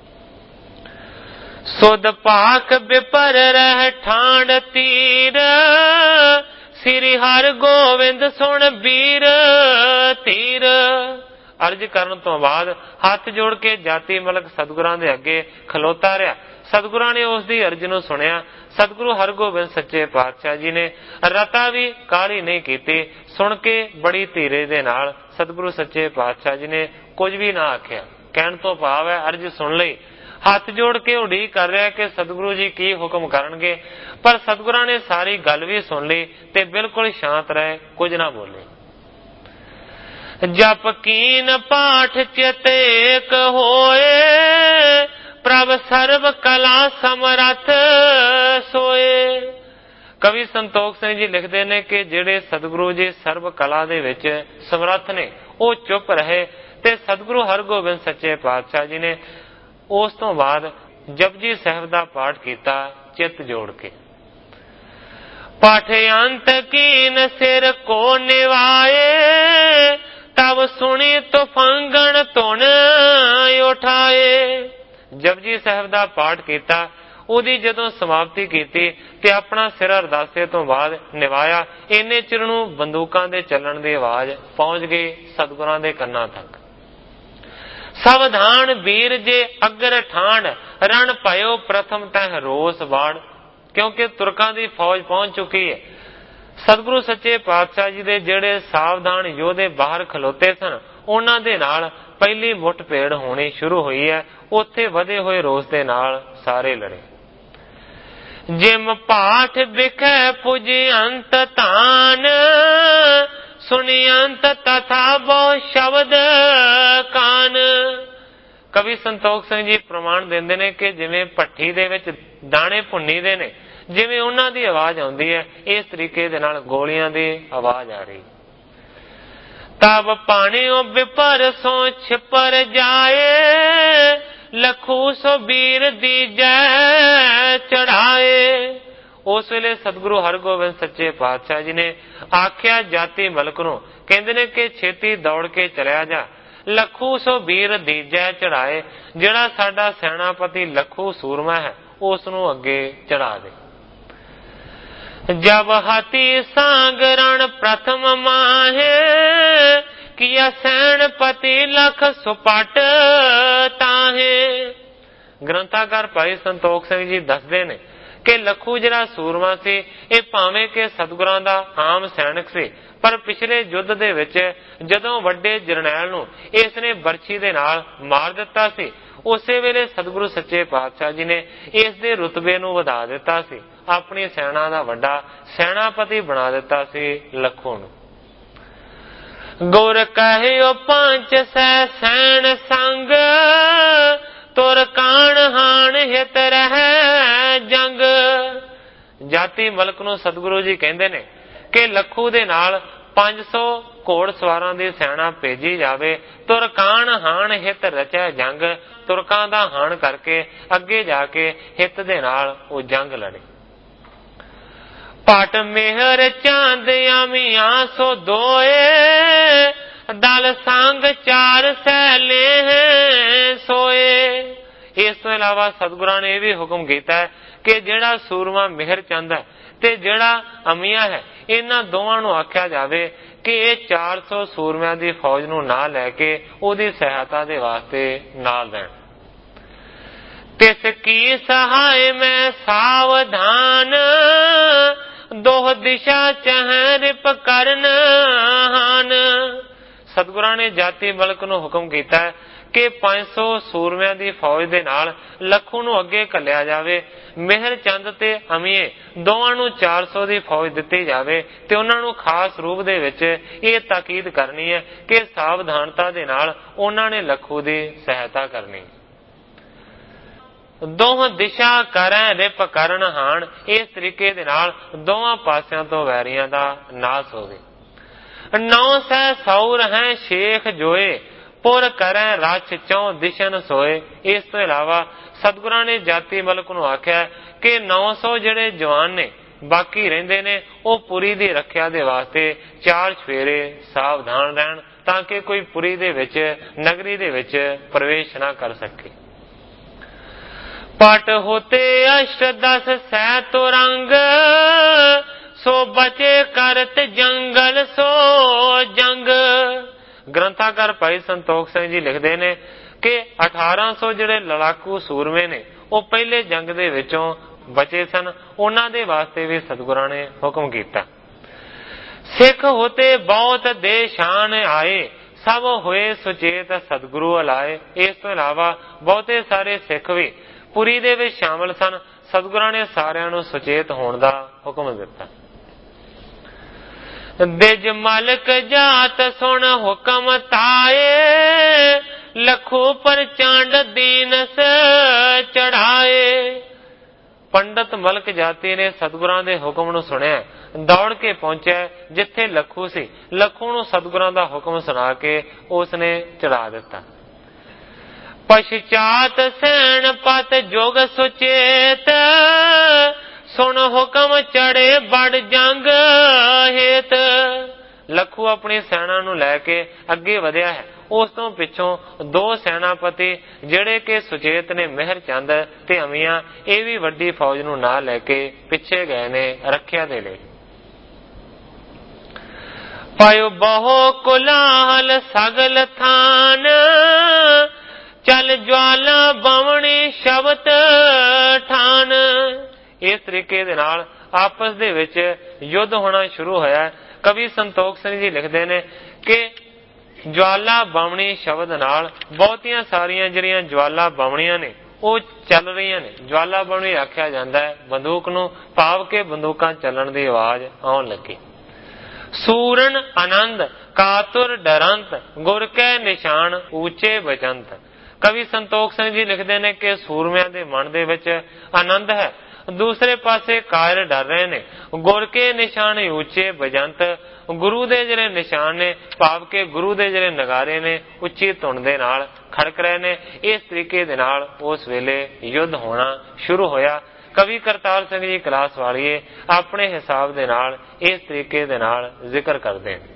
S1: ਸੁਧ ਭਾਖ ਬਿਪਰ ਰਹਿ ਠਾਂਡ ਤੀਰ, ਸ੍ਰੀ ਹਰਿ ਗੋਬਿੰਦ ਸੁਣ ਵੀਰ ਧੀਰ। ਅਰਜ਼ ਕਰਨ ਤੋਂ ਬਾਅਦ ਹੱਥ ਜੋੜ ਕੇ ਜਾਤੀ ਮਲਕ ਸਤਿਗੁਰਾਂ ਦੇ ਅੱਗੇ ਖਲੋਤਾ ਰਿਹਾ। ਸਤਿਗੁਰਾਂ ਨੇ ਉਸ ਦੀ ਅਰਜ਼ ਨੂੰ ਸੁਣਿਆ। ਸਤਿਗੁਰੂ ਹਰਗੋਬਿੰਦ ਸੱਚੇ ਪਾਤਸ਼ਾਹ ਜੀ ਨੇ ਰਤਾ ਵੀ ਕਾਹਲੀ ਨਹੀਂ ਕੀਤੀ। ਸੁਣ ਕੇ ਬੜੀ ਧੀਰੇ ਦੇ ਨਾਲ ਸਤਿਗੁਰੂ ਸੱਚੇ ਪਾਤਸ਼ਾਹ ਜੀ ਨੇ ਕੁਝ ਵੀ ਨਾ ਆਖਿਆ। ਕਹਿਣ ਤੋਂ ਭਾਵ ਹੈ ਅਰਜ਼ ਸੁਣ ਲਈ, ਹੱਥ ਜੋੜ ਕੇ ਉਡੀਕ ਕਰ ਰਿਹਾ ਕਿ ਸਤਿਗੁਰੂ ਜੀ ਕੀ ਹੁਕਮ ਕਰਨਗੇ। ਪਰ ਸਤਿਗੁਰਾਂ ਨੇ ਸਾਰੀ ਗੱਲ ਵੀ ਸੁਣ ਲਈ ਤੇ ਬਿਲਕੁਲ ਸ਼ਾਂਤ ਰਹੇ, ਕੁਝ ਨਾ ਬੋਲੇ। ਜਪ ਕੀਨ ਪਾਠ ਚਿਤ ਏਕ ਹੋਏ, ਪ੍ਰਭ ਸਰਬ ਕਲਾ ਸਮਰੱਥ ਸੋਏ। ਕਵੀ ਸੰਤੋਖ ਸਿੰਘ ਜੀ ਲਿਖਦੇ ਨੇ ਕਿ ਜਿਹੜੇ ਸਤਿਗੁਰੂ ਜੀ ਸਰਬ ਕਲਾ ਦੇ ਵਿੱਚ ਸਮਰੱਥ ਨੇ, ਉਹ ਚੁੱਪ ਰਹੇ ਤੇ ਸਤਿਗੁਰੂ ਹਰਗੋਬਿੰਦ ਸੱਚੇ ਪਾਤਸ਼ਾਹ ਜੀ ਨੇ ਉਸ ਤੋਂ ਬਾਅਦ ਜਪਜੀ ਸਾਹਿਬ ਦਾ ਪਾਠ ਕੀਤਾ ਚਿੱਤ ਜੋੜ ਕੇ। ਪਾਠ ਅੰਤ ਕੀਨ ਸਿਰ ਕੋ ਨਿਵਾਏ, ਤਬ ਸੁਣੀ ਤੁਫੰਗਣ ਧੁਨ ਉਠਾਏ। ਜਪਜੀ ਸਾਹਿਬ ਦਾ ਪਾਠ ਕੀਤਾ, ਉਹਦੀ ਜਦੋਂ ਸਮਾਪਤੀ ਕੀਤੀ ਤੇ ਆਪਣਾ ਸਿਰ ਅਰਦਾਸੇ ਤੋਂ ਬਾਅਦ ਨਿਵਾਇਆ। ਇੰਨੇ ਚਿਰ ਨੂੰ ਬੰਦੂਕਾਂ ਦੇ ਚੱਲਣ ਦੀ ਆਵਾਜ਼ ਪਹੁੰਚ ਗਈ ਸਤਿਗੁਰਾਂ ਦੇ ਕੰਨਾਂ ਤੱਕ। ਸਾਵਧਾਨ ਵੀਰ ਜੇ ਅਗਰ ਠਾਣ, ਰਣ ਭਇਓ ਪ੍ਰਥਮ ਤਹਿ ਰੋਸ ਬਾਣ। ਕਿਉਂਕਿ ਤੁਰਕਾਂ ਦੀ ਫੌਜ ਪਹੁੰਚ ਚੁੱਕੀ ਹੈ। ਸਤਿਗੁਰੂ ਸੱਚੇ ਪਾਤਸ਼ਾਹ ਜੀ ਦੇ ਜਿਹੜੇ ਸਾਵਧਾਨ ਯੋਧੇ ਬਾਹਰ ਖਲੋਤੇ ਸਨ, ਉਹਨਾਂ ਦੇ ਨਾਲ ਪਹਿਲੀ ਮੁੱਠਭੇੜ ਹੋਣੀ ਸ਼ੁਰੂ ਹੋਈ ਹੈ। ਉੱਥੇ ਵਧੇ ਹੋਏ ਰੋਸ ਦੇ ਨਾਲ ਸਾਰੇ ਲੜੇ। ਜਿਮ ਪਾਠ ਵਿਖੇ ਪੁਜ ਅੰਤ ਧਾਨ, ਸੁਣੀ ਅੰਤ ਤਥਾ ਬਹੁ ਸ਼ਬਦ ਕਾਨ। ਕਵੀ ਸੰਤੋਖ ਸਿੰਘ ਜੀ ਪ੍ਰਮਾਣ ਦਿੰਦੇ ਨੇ ਕਿ ਜਿਵੇਂ ਭੱਠੀ ਦੇ ਵਿੱਚ ਦਾਣੇ ਭੁੰਨੀ ਦੇ ਨੇ, ਜਿਵੇਂ ਉਹਨਾਂ ਦੀ ਆਵਾਜ਼ ਆਉਂਦੀ ਹੈ, ਇਸ ਤਰੀਕੇ ਦੇ ਨਾਲ ਗੋਲੀਆਂ ਦੀ ਆਵਾਜ਼ ਆ ਰਹੀ। ਤਬ ਪਾਣਿਓ ਬਿਪਰ ਸੋ ਛਿਪਰ ਜਾਏ, ਲਖੂ ਸੋ ਵੀਰ ਦੀਜੈ ਚੜਾਏ। ਉਸ ਵੇਲੇ ਸਤਿਗੁਰੂ ਹਰਗੋਬਿੰਦ ਸੱਚੇ ਪਾਤਸ਼ਾਹ ਜੀ ਨੇ ਆਖਿਆ ਜਾਤੀ ਮਲਕ ਨੂੰ, ਕਹਿੰਦੇ ਨੇ ਕਿ ਛੇਤੀ ਦੌੜ ਕੇ ਚਲਿਆ ਜਾ, ਲਖੂ ਸੋ ਵੀਰ ਦੀਜੈ ਚੜਾਏ। ਜਿਹੜਾ ਸਾਡਾ ਸੈਨਾਪਤੀ ਲਖੂ ਸੂਰਮਾ ਹੈ, ਉਸ ਨੂੰ ਅੱਗੇ ਚੜਾ ਦੇ। ਜਬ ਹਾਥੀ ਸਾਂਗ ਰਣ ਪ੍ਰਥਮ ਮਾਹੇ, ਕੀਆ ਸੈਨਪਤੀ ਲਖ ਸੁਪਟ ਤਾਹੇ। ਗ੍ਰੰਥਾਕਾਰ ਭਾਈ ਸੰਤੋਖ ਸਿੰਘ ਜੀ ਦੱਸਦੇ ਨੇ ਕਿ ਲੱਖੂ ਜਿਹੜਾ ਸੂਰਮਾ ਸੀ, ਇਹ ਭਾਵੇਂ ਕਿ ਸਤਿਗੁਰਾਂ ਦਾ ਆਮ ਸੈਨਿਕ ਸੀ, ਪਰ ਪਿਛਲੇ ਯੁੱਧ ਦੇ ਵਿੱਚ ਜਦੋਂ ਵੱਡੇ ਜਰਨੈਲ ਨੂੰ ਇਸ ਨੇ ਬਰਛੀ ਦੇ ਨਾਲ ਮਾਰ ਦਿੱਤਾ ਸੀ, ਉਸੇ ਵੇਲੇ ਸਤਿਗੁਰੂ ਸੱਚੇ ਪਾਤਸ਼ਾਹ ਜੀ ਨੇ ਇਸ ਦੇ ਰੁਤਬੇ ਨੂੰ ਵਧਾ ਦਿੱਤਾ ਸੀ, ਆਪਣੀ ਸੈਨਾ ਦਾ ਵੱਡਾ ਸੈਨਾਪਤੀ ਬਣਾ ਦਿੱਤਾ ਸੀ ਲੱਖੂ ਨੂੰ। ਗੁਰ ਕਹਿਓ ਪੰਜ ਸੈ ਸੈਨ ਸੰਗ, ਤੁਰ ਕਾਣ ਹਾਣ ਹਿਤ ਰਹਿ ਜੰਗ। ਜਾਤੀ ਮਲਕ ਨੂੰ ਸਤਿਗੁਰੂ ਜੀ ਕਹਿੰਦੇ ਨੇ ਕਿ ਲੱਖੂ ਦੇ ਨਾਲ ਪੰਜ ਸੌ ਘੋੜ ਸਵਾਰਾਂ ਦੀ ਸੈਨਾ ਭੇਜੀ ਜਾਵੇ, ਤੁਰ ਕਾਣ ਹਾਣ ਹਿਤ ਰਚੈ ਜੰਗ। ਤੁਰਕਾਂ ਦਾ ਹਾਣ ਕਰਕੇ ਅੱਗੇ ਜਾ ਕੇ ਹਿੱਤ ਦੇ ਨਾਲ ਉਹ ਜੰਗ ਲੜੇ। ਪਟ ਮਿਹਰ ਚਾਂਦ ਆਮੀਆਂ ਸੋ ਦੋਏ, ਦਲ ਸੰਗ ਚਾਰ ਸੈਲੇ ਸੋਏ। ਇਸ ਤੋਂ ਇਲਾਵਾ ਸਤਿਗੁਰਾਂ ਨੇ ਇਹ ਵੀ ਹੁਕਮ ਕੀਤਾ ਹੈ ਕਿ ਜਿਹੜਾ ਸੂਰਮਾ ਮਿਹਰ ਚੰਦ ਹੈ ਤੇ ਜਿਹੜਾ ਅਮੀਆਂ ਹੈ, ਇਹਨਾਂ ਦੋਵਾਂ ਨੂੰ ਆਖਿਆ ਜਾਵੇ ਕਿ ਇਹ ਚਾਰ ਸੌ ਸੂਰਮਿਆਂ ਦੀ ਫੌਜ ਨੂੰ ਨਾ ਲੈ ਕੇ ਉਹਦੀ ਸਹਾਇਤਾ ਦੇ ਵਾਸਤੇ ਨਾਲ ਰਹਿਣ। ਤਿਸ ਕੀ ਸਹਾਇ ਮੈਂ ਸਾਵਧਾਨ, ਦੋਹ ਦਿਸ਼ਾ ਚਹਿ ਰਿਪ ਕਰਨ ਹਨ। ਸਤਿਗੁਰਾਂ ਨੇ ਜਾਤੀ ਮਲਕ ਨੂੰ ਹੁਕਮ ਕੀਤਾ ਹੈ ਕਿ ਪੰਜ ਸੌ ਸੂਰਮਿਆਂ ਦੀ ਫੌਜ ਦੇ ਨਾਲ ਲੱਖੂ ਨੂੰ ਅੱਗੇ ਘੱਲਿਆ ਜਾਵੇ। ਮਿਹਰ ਚੰਦ ਤੇ ਅਮੀਏ ਦੋਵਾਂ ਨੂੰ ਚਾਰ ਸੌ ਦੀ ਫੌਜ ਦਿੱਤੀ ਜਾਵੇ ਤੇ ਉਹਨਾਂ ਨੂੰ ਖਾਸ ਰੂਪ ਦੇ ਵਿੱਚ ਇਹ ਤਾਕੀਦ ਕਰਨੀ ਹੈ ਕਿ ਸਾਵਧਾਨਤਾ ਦੇ ਨਾਲ ਉਹਨਾਂ ਨੇ ਲੱਖੂ ਦੀ ਸਹਾਇਤਾ ਕਰਨੀ। ਦੋਹ ਦਿਸ਼ਾ ਕਰੈ ਰਿਪ ਕਰਨ ਹਾਣ। ਇਸ ਤਰੀਕੇ ਦੇ ਨਾਲ ਦੋਵਾਂ ਪਾਸਿਆਂ ਤੋਂ ਵੈਰੀਆਂ ਦਾ ਨਾਸ ਹੋਵੇ। ਨੌ ਸੈ ਸੌ ਰਹਿ ਸ਼ੇਖ ਜੋਏ, ਪੁਰ ਕਰੈ ਰਛ ਚੌ ਦਿਸ਼ਨ ਸੋਏ। ਇਸ ਤੋਂ ਇਲਾਵਾ ਸਤਿਗੁਰਾਂ ਨੇ ਜਾਤੀ ਮਲਕ ਨੂੰ ਆਖਿਆ ਕਿ ਨੌ ਸੌ ਜਿਹੜੇ ਜਵਾਨ ਨੇ ਬਾਕੀ ਰਹਿੰਦੇ ਨੇ, ਉਹ ਪੁਰੀ ਦੀ ਰੱਖਿਆ ਦੇ ਵਾਸਤੇ ਚਾਰ ਚਫੇਰੇ ਸਾਵਧਾਨ ਰਹਿਣ, ਤਾਂ ਕਿ ਕੋਈ ਪੁਰੀ ਦੇ ਵਿੱਚ ਨਗਰੀ ਦੇ ਵਿੱਚ ਪ੍ਰਵੇਸ਼ ਨਾ ਕਰ ਸਕੇ। ਪਟ ਹੋਤੇ ਅਸ਼ਟ ਦਸ ਸੈ ਤੁਰੰਗ, ਸੋ ਬਚੇ ਕਰਤ ਜੰਗਲ ਸੋ ਜੰਗ। ਗ੍ਰੰਥਾਕਾਰ ਭਾਈ ਸੰਤੋਖ ਸਿੰਘ ਜੀ ਲਿਖਦੇ ਨੇ ਕਿ ਅਠਾਰਾਂ ਸੌ ਜਿਹੜੇ ਲੜਾਕੂ ਸੂਰਮੇ ਨੇ ਉਹ ਪਹਿਲੇ ਜੰਗ ਦੇ ਵਿੱਚੋਂ ਬਚੇ ਸਨ, ਉਹਨਾਂ ਦੇ ਵਾਸਤੇ ਵੀ ਸਤਿਗੁਰਾਂ ਨੇ ਹੁਕਮ ਕੀਤਾ। ਸਿੱਖ ਹੋਤੇ ਬਹੁਤ ਦੇ ਸ਼ਾਨ ਆਏ, ਸਭ ਹੋਏ ਸੁਚੇਤ ਸਤਿਗੁਰੂ ਅਲਾਏ। ਇਸ ਤੋਂ ਇਲਾਵਾ ਬਹੁਤੇ ਸਾਰੇ ਸਿੱਖ ਵੀ ਪੁਰੀ ਦੇ ਵਿੱਚ ਸ਼ਾਮਲ ਸਨ। ਸਤਿਗੁਰਾਂ ਨੇ ਸਾਰਿਆਂ ਨੂੰ ਸੁਚੇਤ ਹੋਣ ਦਾ ਹੁਕਮ ਦਿੱਤਾ। ਦਿਜ ਮਲਕ ਜਾਤ ਸੁਣ ਹੁਕਮ ਤਾਏ, ਲੱਖੂ ਪ੍ਰਚੰਡ ਦੀਨਸ ਚੜਾਏ। ਪੰਡਤ ਮਲਕ ਜਾਤੀ ਨੇ ਸਤਿਗੁਰਾਂ ਦੇ ਹੁਕਮ ਨੂੰ ਸੁਣਿਆ, ਦੌੜ ਕੇ ਪਹੁੰਚਿਆ ਜਿੱਥੇ ਲੱਖੂ ਸੀ। ਲੱਖੂ ਨੂੰ ਸਤਿਗੁਰਾਂ ਦਾ ਹੁਕਮ ਸੁਣਾ ਕੇ ਉਸ ਨੇ ਚੜਾ ਦਿੱਤਾ। ਪਛਚਾਤ ਸੈਣ ਪਤ ਜੋਗ ਸੁਚੇਤ, ਸੁਣ ਹੁਕਮ ਚੜੇ ਬੜ ਜੰਗ ਹੇਤ। ਲੱਖੂ ਆਪਣੀ ਸੈਨਾ ਨੂੰ ਲੈ ਕੇ ਅੱਗੇ ਵਧਿਆ ਹੈ। ਉਸ ਤੋਂ ਪਿੱਛੋਂ ਦੋ ਸੈਨਾਪਤੀ ਜਿਹੜੇ ਕਿ ਸੁਚੇਤ ਨੇ, ਮਿਹਰ ਚੰਦ ਤੇ ਅਮੀਆਂ, ਇਹ ਵੀ ਵੱਡੀ ਫੌਜ ਨੂੰ ਨਾਲ ਲੈ ਕੇ ਪਿੱਛੇ ਗਏ ਨੇ ਰੱਖਿਆ ਦੇ ਲਈ। ਪਾਇਓ ਬਹੁ ਕੁਲਾਹਲ ਸਗਲ ਥਾਨ, ਚਲ ਜਵਾਲਾ ਬਵਣੀ ਸ਼ਬਦ ਠਾਨ। ਇਸ ਤਰੀਕੇ ਦੇ ਨਾਲ ਆਪਸ ਦੇ ਵਿੱਚ ਯੁੱਧ ਹੋਣਾ ਸ਼ੁਰੂ ਹੋਇਆ। ਕਵੀ ਸੰਤੋਖ ਸਿੰਘ ਜੀ ਲਿਖਦੇ ਨੇ ਕਿ ਜਵਾਲਾ ਬਵਣੀ ਸ਼ਬਦ ਨਾਲ ਬਹੁਤੀਆਂ ਸਾਰੀਆਂ ਜਿਹੜੀਆਂ ਜਵਾਲਾ ਬਵਣੀਆਂ ਨੇ ਉਹ ਚੱਲ ਰਹੀਆਂ ਨੇ। ਜਵਾਲਾ ਬਵਣੀ ਆਖਿਆ ਜਾਂਦਾ ਹੈ ਬੰਦੂਕ ਨੂੰ, ਭਾਵ ਕੇ ਬੰਦੂਕਾਂ ਚੱਲਣ ਦੀ ਆਵਾਜ਼ ਆਉਣ ਲੱਗੀ। ਸੂਰਨ ਆਨੰਦ ਕਾਤੁਰ ਡਰੰਤ, ਗੁਰ ਕੈ ਨਿਸ਼ਾਨ ਉੱਚੇ ਬਚੰਤ। ਕਵੀ ਸੰਤੋਖ ਸਿੰਘ ਜੀ ਲਿਖਦੇ ਨੇ ਕਿ ਸੂਰਮਿਆਂ ਦੇ ਮਨ ਦੇ ਵਿੱਚ ਆਨੰਦ ਹੈ, ਦੂਸਰੇ ਪਾਸੇ ਕਾਇਰ ਡਰ ਰਹੇ ਨੇ। ਗੁਰ ਕੇ ਨਿਸ਼ਾਨ ਉੱਚੇ ਬਜੰਤ, ਗੁਰੂ ਦੇ ਜਿਹੜੇ ਨਿਸ਼ਾਨ ਨੇ, ਭਾਵ ਕੇ ਗੁਰੂ ਦੇ ਜਿਹੜੇ ਨਗਾਰੇ ਨੇ ਉੱਚੀ ਧੁਨ ਦੇ ਨਾਲ ਖੜਕ ਰਹੇ ਨੇ। ਇਸ ਤਰੀਕੇ ਦੇ ਨਾਲ ਉਸ ਵੇਲੇ ਯੁੱਧ ਹੋਣਾ ਸ਼ੁਰੂ ਹੋਇਆ। ਕਵੀ ਕਰਤਾਰ ਸਿੰਘ ਜੀ ਕਲਾਸ ਵਾਲੀਏ ਆਪਣੇ ਹਿਸਾਬ ਦੇ ਨਾਲ ਇਸ ਤਰੀਕੇ ਦੇ ਨਾਲ ਜ਼ਿਕਰ ਕਰਦੇ ਨੇ।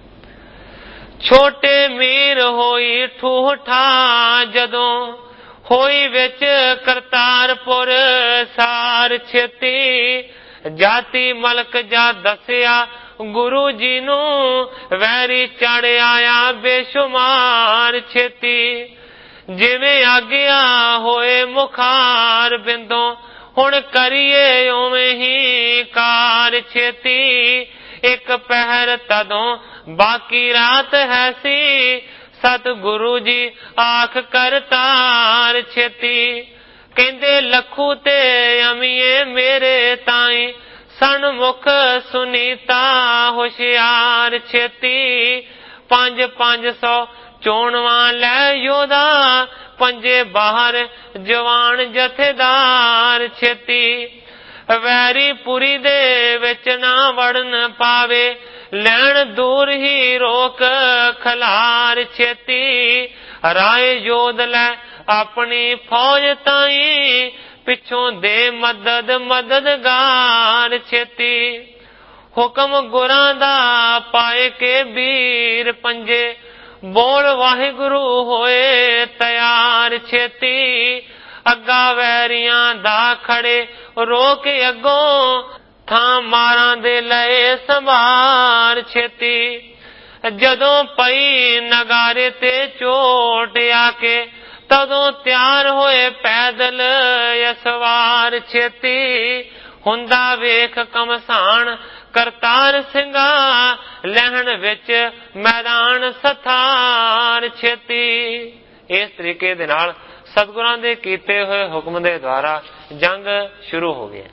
S1: ਛੋਟੇ ਮੀਰ ਹੋਈ ਠੂਠਾ ਜਦੋਂ, ਹੋਈ ਵਿੱਚ ਕਰਤਾਰਪੁਰ ਸਾਰ ਛੇਤੀ। ਜਾਤੀ ਮਲਕ ਜਾ ਦੱਸਿਆ ਗੁਰੂ ਜੀ ਨੂੰ, ਵੈਰੀ ਚੜ ਆਇਆ ਬੇਸ਼ੁਮਾਰ ਛੇਤੀ। ਜਿਵੇਂ ਆਗਿਆ ਹੋਏ ਮੁਖਾਰ ਬਿੰਦੋਂ, ਹੁਣ ਕਰੀਏ ਉਵੇਂ ਹੀ ਕਾਰ ਛੇਤੀ, ਇੱਕ ਪਹਿਰ ਤਦੋਂ ਬਾਕੀ ਰਾਤ ਹੈ ਸੀ, ਸਤਿਗੁਰੂ ਜੀ ਆਖ ਕਰਤਾਰ ਛੇਤੀ। ਕਹਿੰਦੇ ਲੱਖੂ ਤੇ ਅਮੀਏ ਮੇਰੇ ਤਾਈ, ਸਨਮੁਖ ਸੁਨੀਤਾ ਹੁਸ਼ਿਆਰ ਛੇਤੀ, ਪੰਜ ਪੰਜ ਸੌ ਚੋਣਵਾ ਲੈ ਯੋਧਾ, ਪੰਜੇ ਬਾਹਰ ਜਵਾਨ ਜਥੇਦਾਰ ਛੇਤੀ। ਵੈਰੀ ਪੁਰੀ ਦੇ ਵਿੱਚ ਨਾ ਵੜਨ ਪਾਵੇ, ਲੈਣ ਦੂਰ ਹੀ ਰੋਕ ਖਲਾਰ ਛੇਤੀ, ਰਾਏ ਯੋਧ ਲੈ ਆਪਣੀ ਫੌਜ ਤਾਈ, ਪਿੱਛੋਂ ਦੇ ਮਦਦ ਮਦਦਗਾਰ ਛੇਤੀ। ਹੁਕਮ ਗੁਰਾਂ ਦਾ ਪਾਏ ਕੇ ਵੀਰ ਪੰਜੇ, ਬੋਲ ਵਾਹਿਗੁਰੂ ਹੋਏ ਤਿਆਰ ਛੇਤੀ, ਅੱਗਾ ਵੈਰੀਆਂ ਦਾ ਖੜੇ ਰੋਕ ਅੱਗੋਂ, ਥਾਂ ਮਾਰਾਂ ਦੇ ਲਏ ਸੰਭਾਰ ਛੇਤੀ। ਜਦੋਂ ਪਈ ਨਗਾਰੇ ਤੇ ਚੋਟ ਆ ਕੇ, ਤਦੋਂ ਤਿਆਰ ਹੋਏ ਪੈਦਲ ਅਸਵਾਰ ਛੇਤੀ, ਹੁੰਦਾ ਵੇਖ ਕਮਸਾਨ ਕਰਤਾਰ ਸਿੰਘਾ, ਲਹਿਣ ਵਿੱਚ ਮੈਦਾਨ ਸਥਾਰ ਛੇਤੀ। ਇਸ ਤਰੀਕੇ ਦੇ ਨਾਲ ਸਤਿਗੁਰਾਂ ਦੇ ਕੀਤੇ ਹੋਏ ਹੁਕਮ ਦੇ ਦੁਆਰਾ ਜੰਗ ਸ਼ੁਰੂ ਹੋ ਗਈ।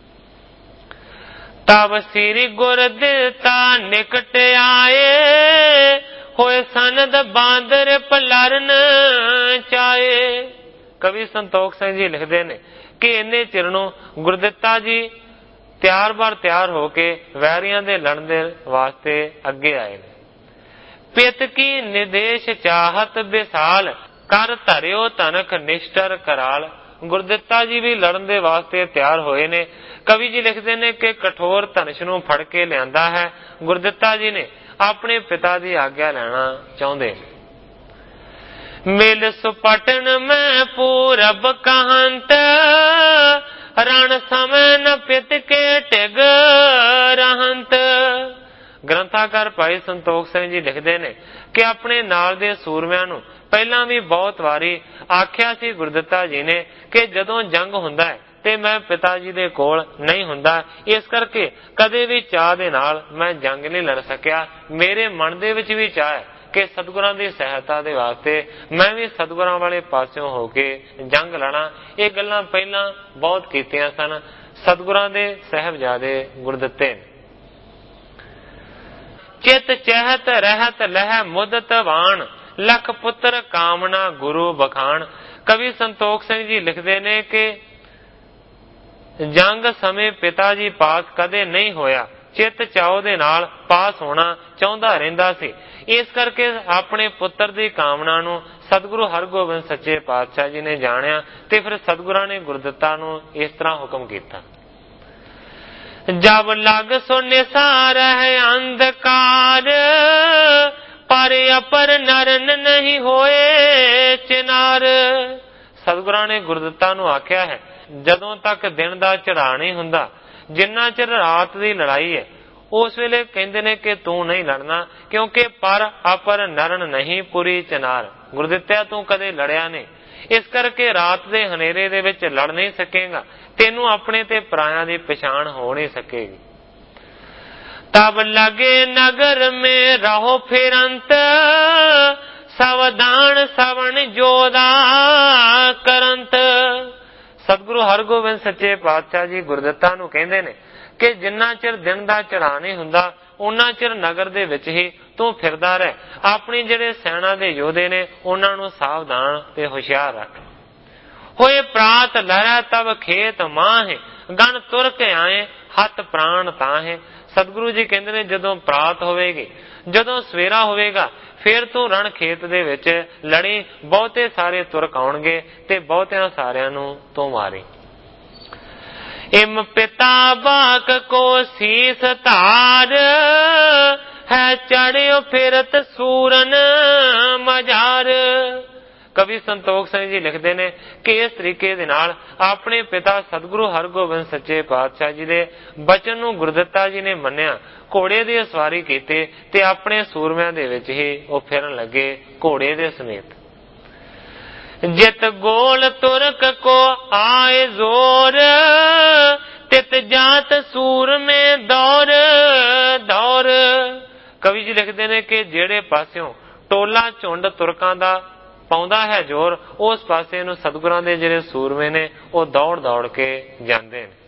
S1: ਤਬ ਸ੍ਰੀ ਗੁਰ ਦਿੱਤਾ ਨਿਕਟ ਆਏ, ਹੋਏ ਸਨਦ ਬਾਂਦਰ ਪਲਰਨ ਚਾਏ। ਕਵੀ ਸੰਤੋਖ ਸਿੰਘ ਜੀ ਲਿਖਦੇ ਨੇ ਕਿ ਇੰਨੇ ਚਿਰ ਨੂੰ ਗੁਰਦਿੱਤਾ ਜੀ ਤਿਆਰ ਬਾਰ ਤਿਆਰ ਹੋ ਕੇ ਵੈਰੀਆਂ ਦੇ ਲੜਨ ਦੇ ਵਾਸਤੇ ਅੱਗੇ ਆਏ ਨੇ। ਪਿਤ ਕੀ ਨਿਦੇਸ਼ ਚਾਹਤ ਵਿਸਾਲ, ਕਰ ਧਰਿਓ ਤਨਖ ਨਿਸ਼ਟਰ ਕਰਾਲ। ਗੁਰਦਿੱਤਾ ਜੀ ਵੀ ਲੜਨ ਦੇ ਵਾਸਤੇ ਤਿਆਰ ਹੋਏ ਨੇ। ਕਵੀ ਜੀ ਲਿਖਦੇ ਨੇ ਕਿ ਕਠੋਰ ਧਨੁਸ਼ ਨੂੰ ਫੜ ਕੇ ਲਿਆਂਦਾ ਹੈ। ਗੁਰਦਿੱਤਾ ਜੀ ਨੇ ਆਪਣੇ ਪਿਤਾ ਦੀ ਆਗਿਆ ਲੈਣਾ ਚਾਹੁੰਦੇ ਨੇ। ਮਿਲ ਸੁਪਟਨ ਮੈਂ ਪੂਰਬ ਕਹੰਤ, ਰਣ ਸਮੇਂ ਨ ਪਿਤ ਕੇ ਟਿਗ ਰਹੰਤ। ਗ੍ਰੰਥਾਕਾਰ ਭਾਈ ਸੰਤੋਖ ਸਿੰਘ ਜੀ ਲਿਖਦੇ ਨੇ ਕਿ ਆਪਣੇ ਨਾਲ ਦੇ ਸੂਰਮਿਆਂ ਨੂੰ ਪਹਿਲਾਂ ਵੀ ਬਹੁਤ ਵਾਰੀ ਆਖਿਆ ਸੀ ਗੁਰਦਿੱਤਾ ਜੀ ਨੇ ਕਿ ਜਦੋਂ ਜੰਗ ਹੁੰਦਾ ਹੈ ਤੇ ਮੈਂ ਪਿਤਾ ਜੀ ਦੇ ਕੋਲ ਨਹੀਂ ਹੁੰਦਾ, ਇਸ ਕਰਕੇ ਕਦੇ ਵੀ ਚਾਹ ਦੇ ਨਾਲ ਮੈਂ ਜੰਗ ਨਹੀਂ ਲੜ ਸਕਿਆ। ਮੇਰੇ ਮਨ ਦੇ ਵਿੱਚ ਵੀ ਚਾਹ ਹੈ ਕਿ ਸਤਿਗੁਰਾਂ ਦੀ ਸਹਾਇਤਾ ਦੇ ਵਾਸਤੇ ਮੈਂ ਵੀ ਸਤਿਗੁਰਾਂ ਵਾਲੇ ਪਾਸਿਓਂ ਹੋ ਕੇ ਜੰਗ ਲੜਾਂ। ਇਹ ਗੱਲਾਂ ਪਹਿਲਾਂ ਬਹੁਤ ਕੀਤੀਆਂ ਸਨ ਸਤਿਗੁਰਾਂ ਦੇ ਸਾਹਿਬਜ਼ਾਦੇ ਗੁਰਦਿੱਤੇ ਨੇ। ਚਿਤ ਚਹਿਤ ਰਹਿਤ ਲਹਿ ਮੁਦਤ ਵਾਣ, ਲਖ ਪੁੱਤਰ ਕਾਮਨਾ ਗੁਰੂ ਬਖਾਣ। ਕਵੀ ਸੰਤੋਖ ਸਿੰਘ ਜੀ ਲਿਖਦੇ ਨੇ ਕਿ ਜੰਗ ਸਮੇਂ ਪਿਤਾ ਜੀ ਪਾਸ ਕਦੇ ਨਹੀਂ ਹੋਇਆ, ਚਿੱਤ ਚਾਉ ਦੇ ਨਾਲ ਪਾਸ ਹੋਣਾ ਚਾਹੁੰਦਾ ਰਹਿੰਦਾ ਸੀ। ਇਸ ਕਰਕੇ ਆਪਣੇ ਪੁੱਤਰ ਦੀ ਕਾਮਨਾ ਨੂੰ ਸਤਿਗੁਰੂ ਹਰਗੋਬਿੰਦ ਸੱਚੇ ਪਾਤਸ਼ਾਹ ਜੀ ਨੇ ਜਾਣਿਆ ਤੇ ਫਿਰ ਸਤਿਗੁਰਾਂ ਨੇ ਗੁਰਦਿੱਤਾ ਨੂੰ ਇਸ ਤਰ੍ਹਾਂ ਹੁਕਮ ਕੀਤਾ। ਜਬ ਲਗ ਸੋ ਨਿਸਾਰ ਹੈ ਅੰਧਕਾਰ, ਪਰ ਅਪਰ ਨਰਨ ਨਹੀਂ ਹੋਏ ਚਿਨਾਰ। ਸਤਿਗੁਰਾਂ ਨੇ ਗੁਰਦਿੱਤਾ ਨੂੰ ਆਖਿਆ ਹੈ ਜਦੋਂ ਤੱਕ ਦਿਨ ਦਾ ਚੜਾ ਨਹੀਂ ਹੁੰਦਾ, ਜਿੰਨਾ ਚਿਰ ਰਾਤ ਦੀ ਲੜਾਈ ਹੈ ਉਸ ਵੇਲੇ ਕਹਿੰਦੇ ਨੇ ਕਿ ਤੂੰ ਨਹੀਂ ਲੜਨਾ, ਕਿਉਂਕਿ ਪਰ ਅਪਰ ਨਰਨ ਨਹੀਂ ਪੁਰੀ ਚਨਾਰ। ਗੁਰਦਿੱਤਿਆ ਤੂੰ ਕਦੇ ਲੜਿਆ ਨਹੀਂ, ਇਸ ਕਰਕੇ ਰਾਤ ਦੇ ਹਨੇਰੇ ਦੇ ਵਿੱਚ ਲੜ ਨਹੀਂ ਸਕੇਗਾ, ਤੈਨੂੰ ਆਪਣੇ ਤੇ ਪਰਾਇਆਂ ਦੀ ਪਛਾਣ ਹੋ ਨਹੀਂ ਸਕੇਗੀ। ਤਬ ਲਗੇ ਨਗਰ ਮੇ ਰਹੋ ਫਿਰੰਤ, ਸਾਵਧਾਨ ਸਵਣ ਜੋਦਾ ਕਰੰਤ। ਸਤਿਗੁਰੂ ਹਰਗੋਬਿੰਦ ਸੱਚੇ ਪਾਤਸ਼ਾਹ ਜੀ ਗੁਰਦਿੱਤਾ ਨੂੰ ਕਹਿੰਦੇ ਨੇ ਕਿ ਜਿੰਨਾ ਚਿਰ ਦਿਨ ਦਾ ਚੜਾ ਨਹੀਂ ਹੁੰਦਾ ਉਹਨਾਂ ਚਿਰ ਨਗਰ ਦੇ ਵਿੱਚ ਹੀ ਤੂੰ ਫਿਰਦਾ ਰਹਿ। ਆਪਣੀ ਜਿਹੜੇ ਸੈਨਾ ਦੇ ਯੋਧੇ ਨੇ ਉਹਨਾਂ ਨੂੰ ਸਾਵਧਾਨ ਤੇ ਹੁਸ਼ਿਆਰ ਰੱਖ। ਹੋਏ ਪ੍ਰਾਤ ਲਹਿਰਾ ਤਬ ਖੇਤ ਮਾਹੇ, ਗਣ ਤੁਰ ਕੇ ਆਏ ਹੱਥ ਪ੍ਰਾਣ ਤਾਹੇ। ਸਤਿਗੁਰੂ ਜੀ ਕਹਿੰਦੇ ਨੇ ਜਦੋਂ ਪ੍ਰਾਤ ਹੋਵੇਗੀ, ਜਦੋਂ ਸਵੇਰਾ ਹੋਵੇਗਾ, ਫਿਰ ਤੂੰ ਰਣ ਖੇਤ ਦੇ ਵਿੱਚ ਲੜੀ, ਬਹੁਤੇ ਸਾਰੇ ਤੁਰਕ ਆਉਣਗੇ ਤੇ ਬਹੁਤਿਆਂ ਸਾਰਿਆਂ ਨੂੰ ਤੂੰ ਮਾਰੀ। ਇਮ ਪਿਤਾ ਬਾਕ ਕੋ ਸੀਸ ਧਾਰ, ਹੈ ਚੜਿਓ ਫਿਰਤ ਸੂਰਨ ਮਝਾਰ। ਕਵੀ ਸੰਤੋਖ ਸਿੰਘ ਜੀ ਲਿਖਦੇ ਨੇ ਕਿ ਇਸ ਤਰੀਕੇ ਦੇ ਨਾਲ ਆਪਣੇ ਪਿਤਾ ਸਤਿਗੁਰੂ ਹਰਗੋਬਿੰਦ ਸੱਚੇ ਪਾਤਸ਼ਾਹ ਜੀ ਦੇ ਬਚਨ ਨੂੰ ਗੁਰਦਿੱਤਾ ਜੀ ਨੇ ਮੰਨਿਆ, ਘੋੜੇ ਦੀ ਸਵਾਰੀ ਕੀਤੀ ਤੇ ਆਪਣੇ ਸੂਰਮਿਆਂ ਦੇ ਵਿੱਚ ਹੀ ਉਹ ਫਿਰਨ ਲੱਗੇ ਘੋੜੇ ਦੇ ਸਮੇਤ। जित गोल तुर्क को आए जोर, तित जात सूर में दौर दौर। कवि जी लिखते हैं कि जेड़े पास्यों टोला झुंड तुरकां दा पाउंदा है जोर, उस पासे नूं सतगुरां दे जिहड़े सूरमे ने वो दौड़ दौड़ के जांदे ने।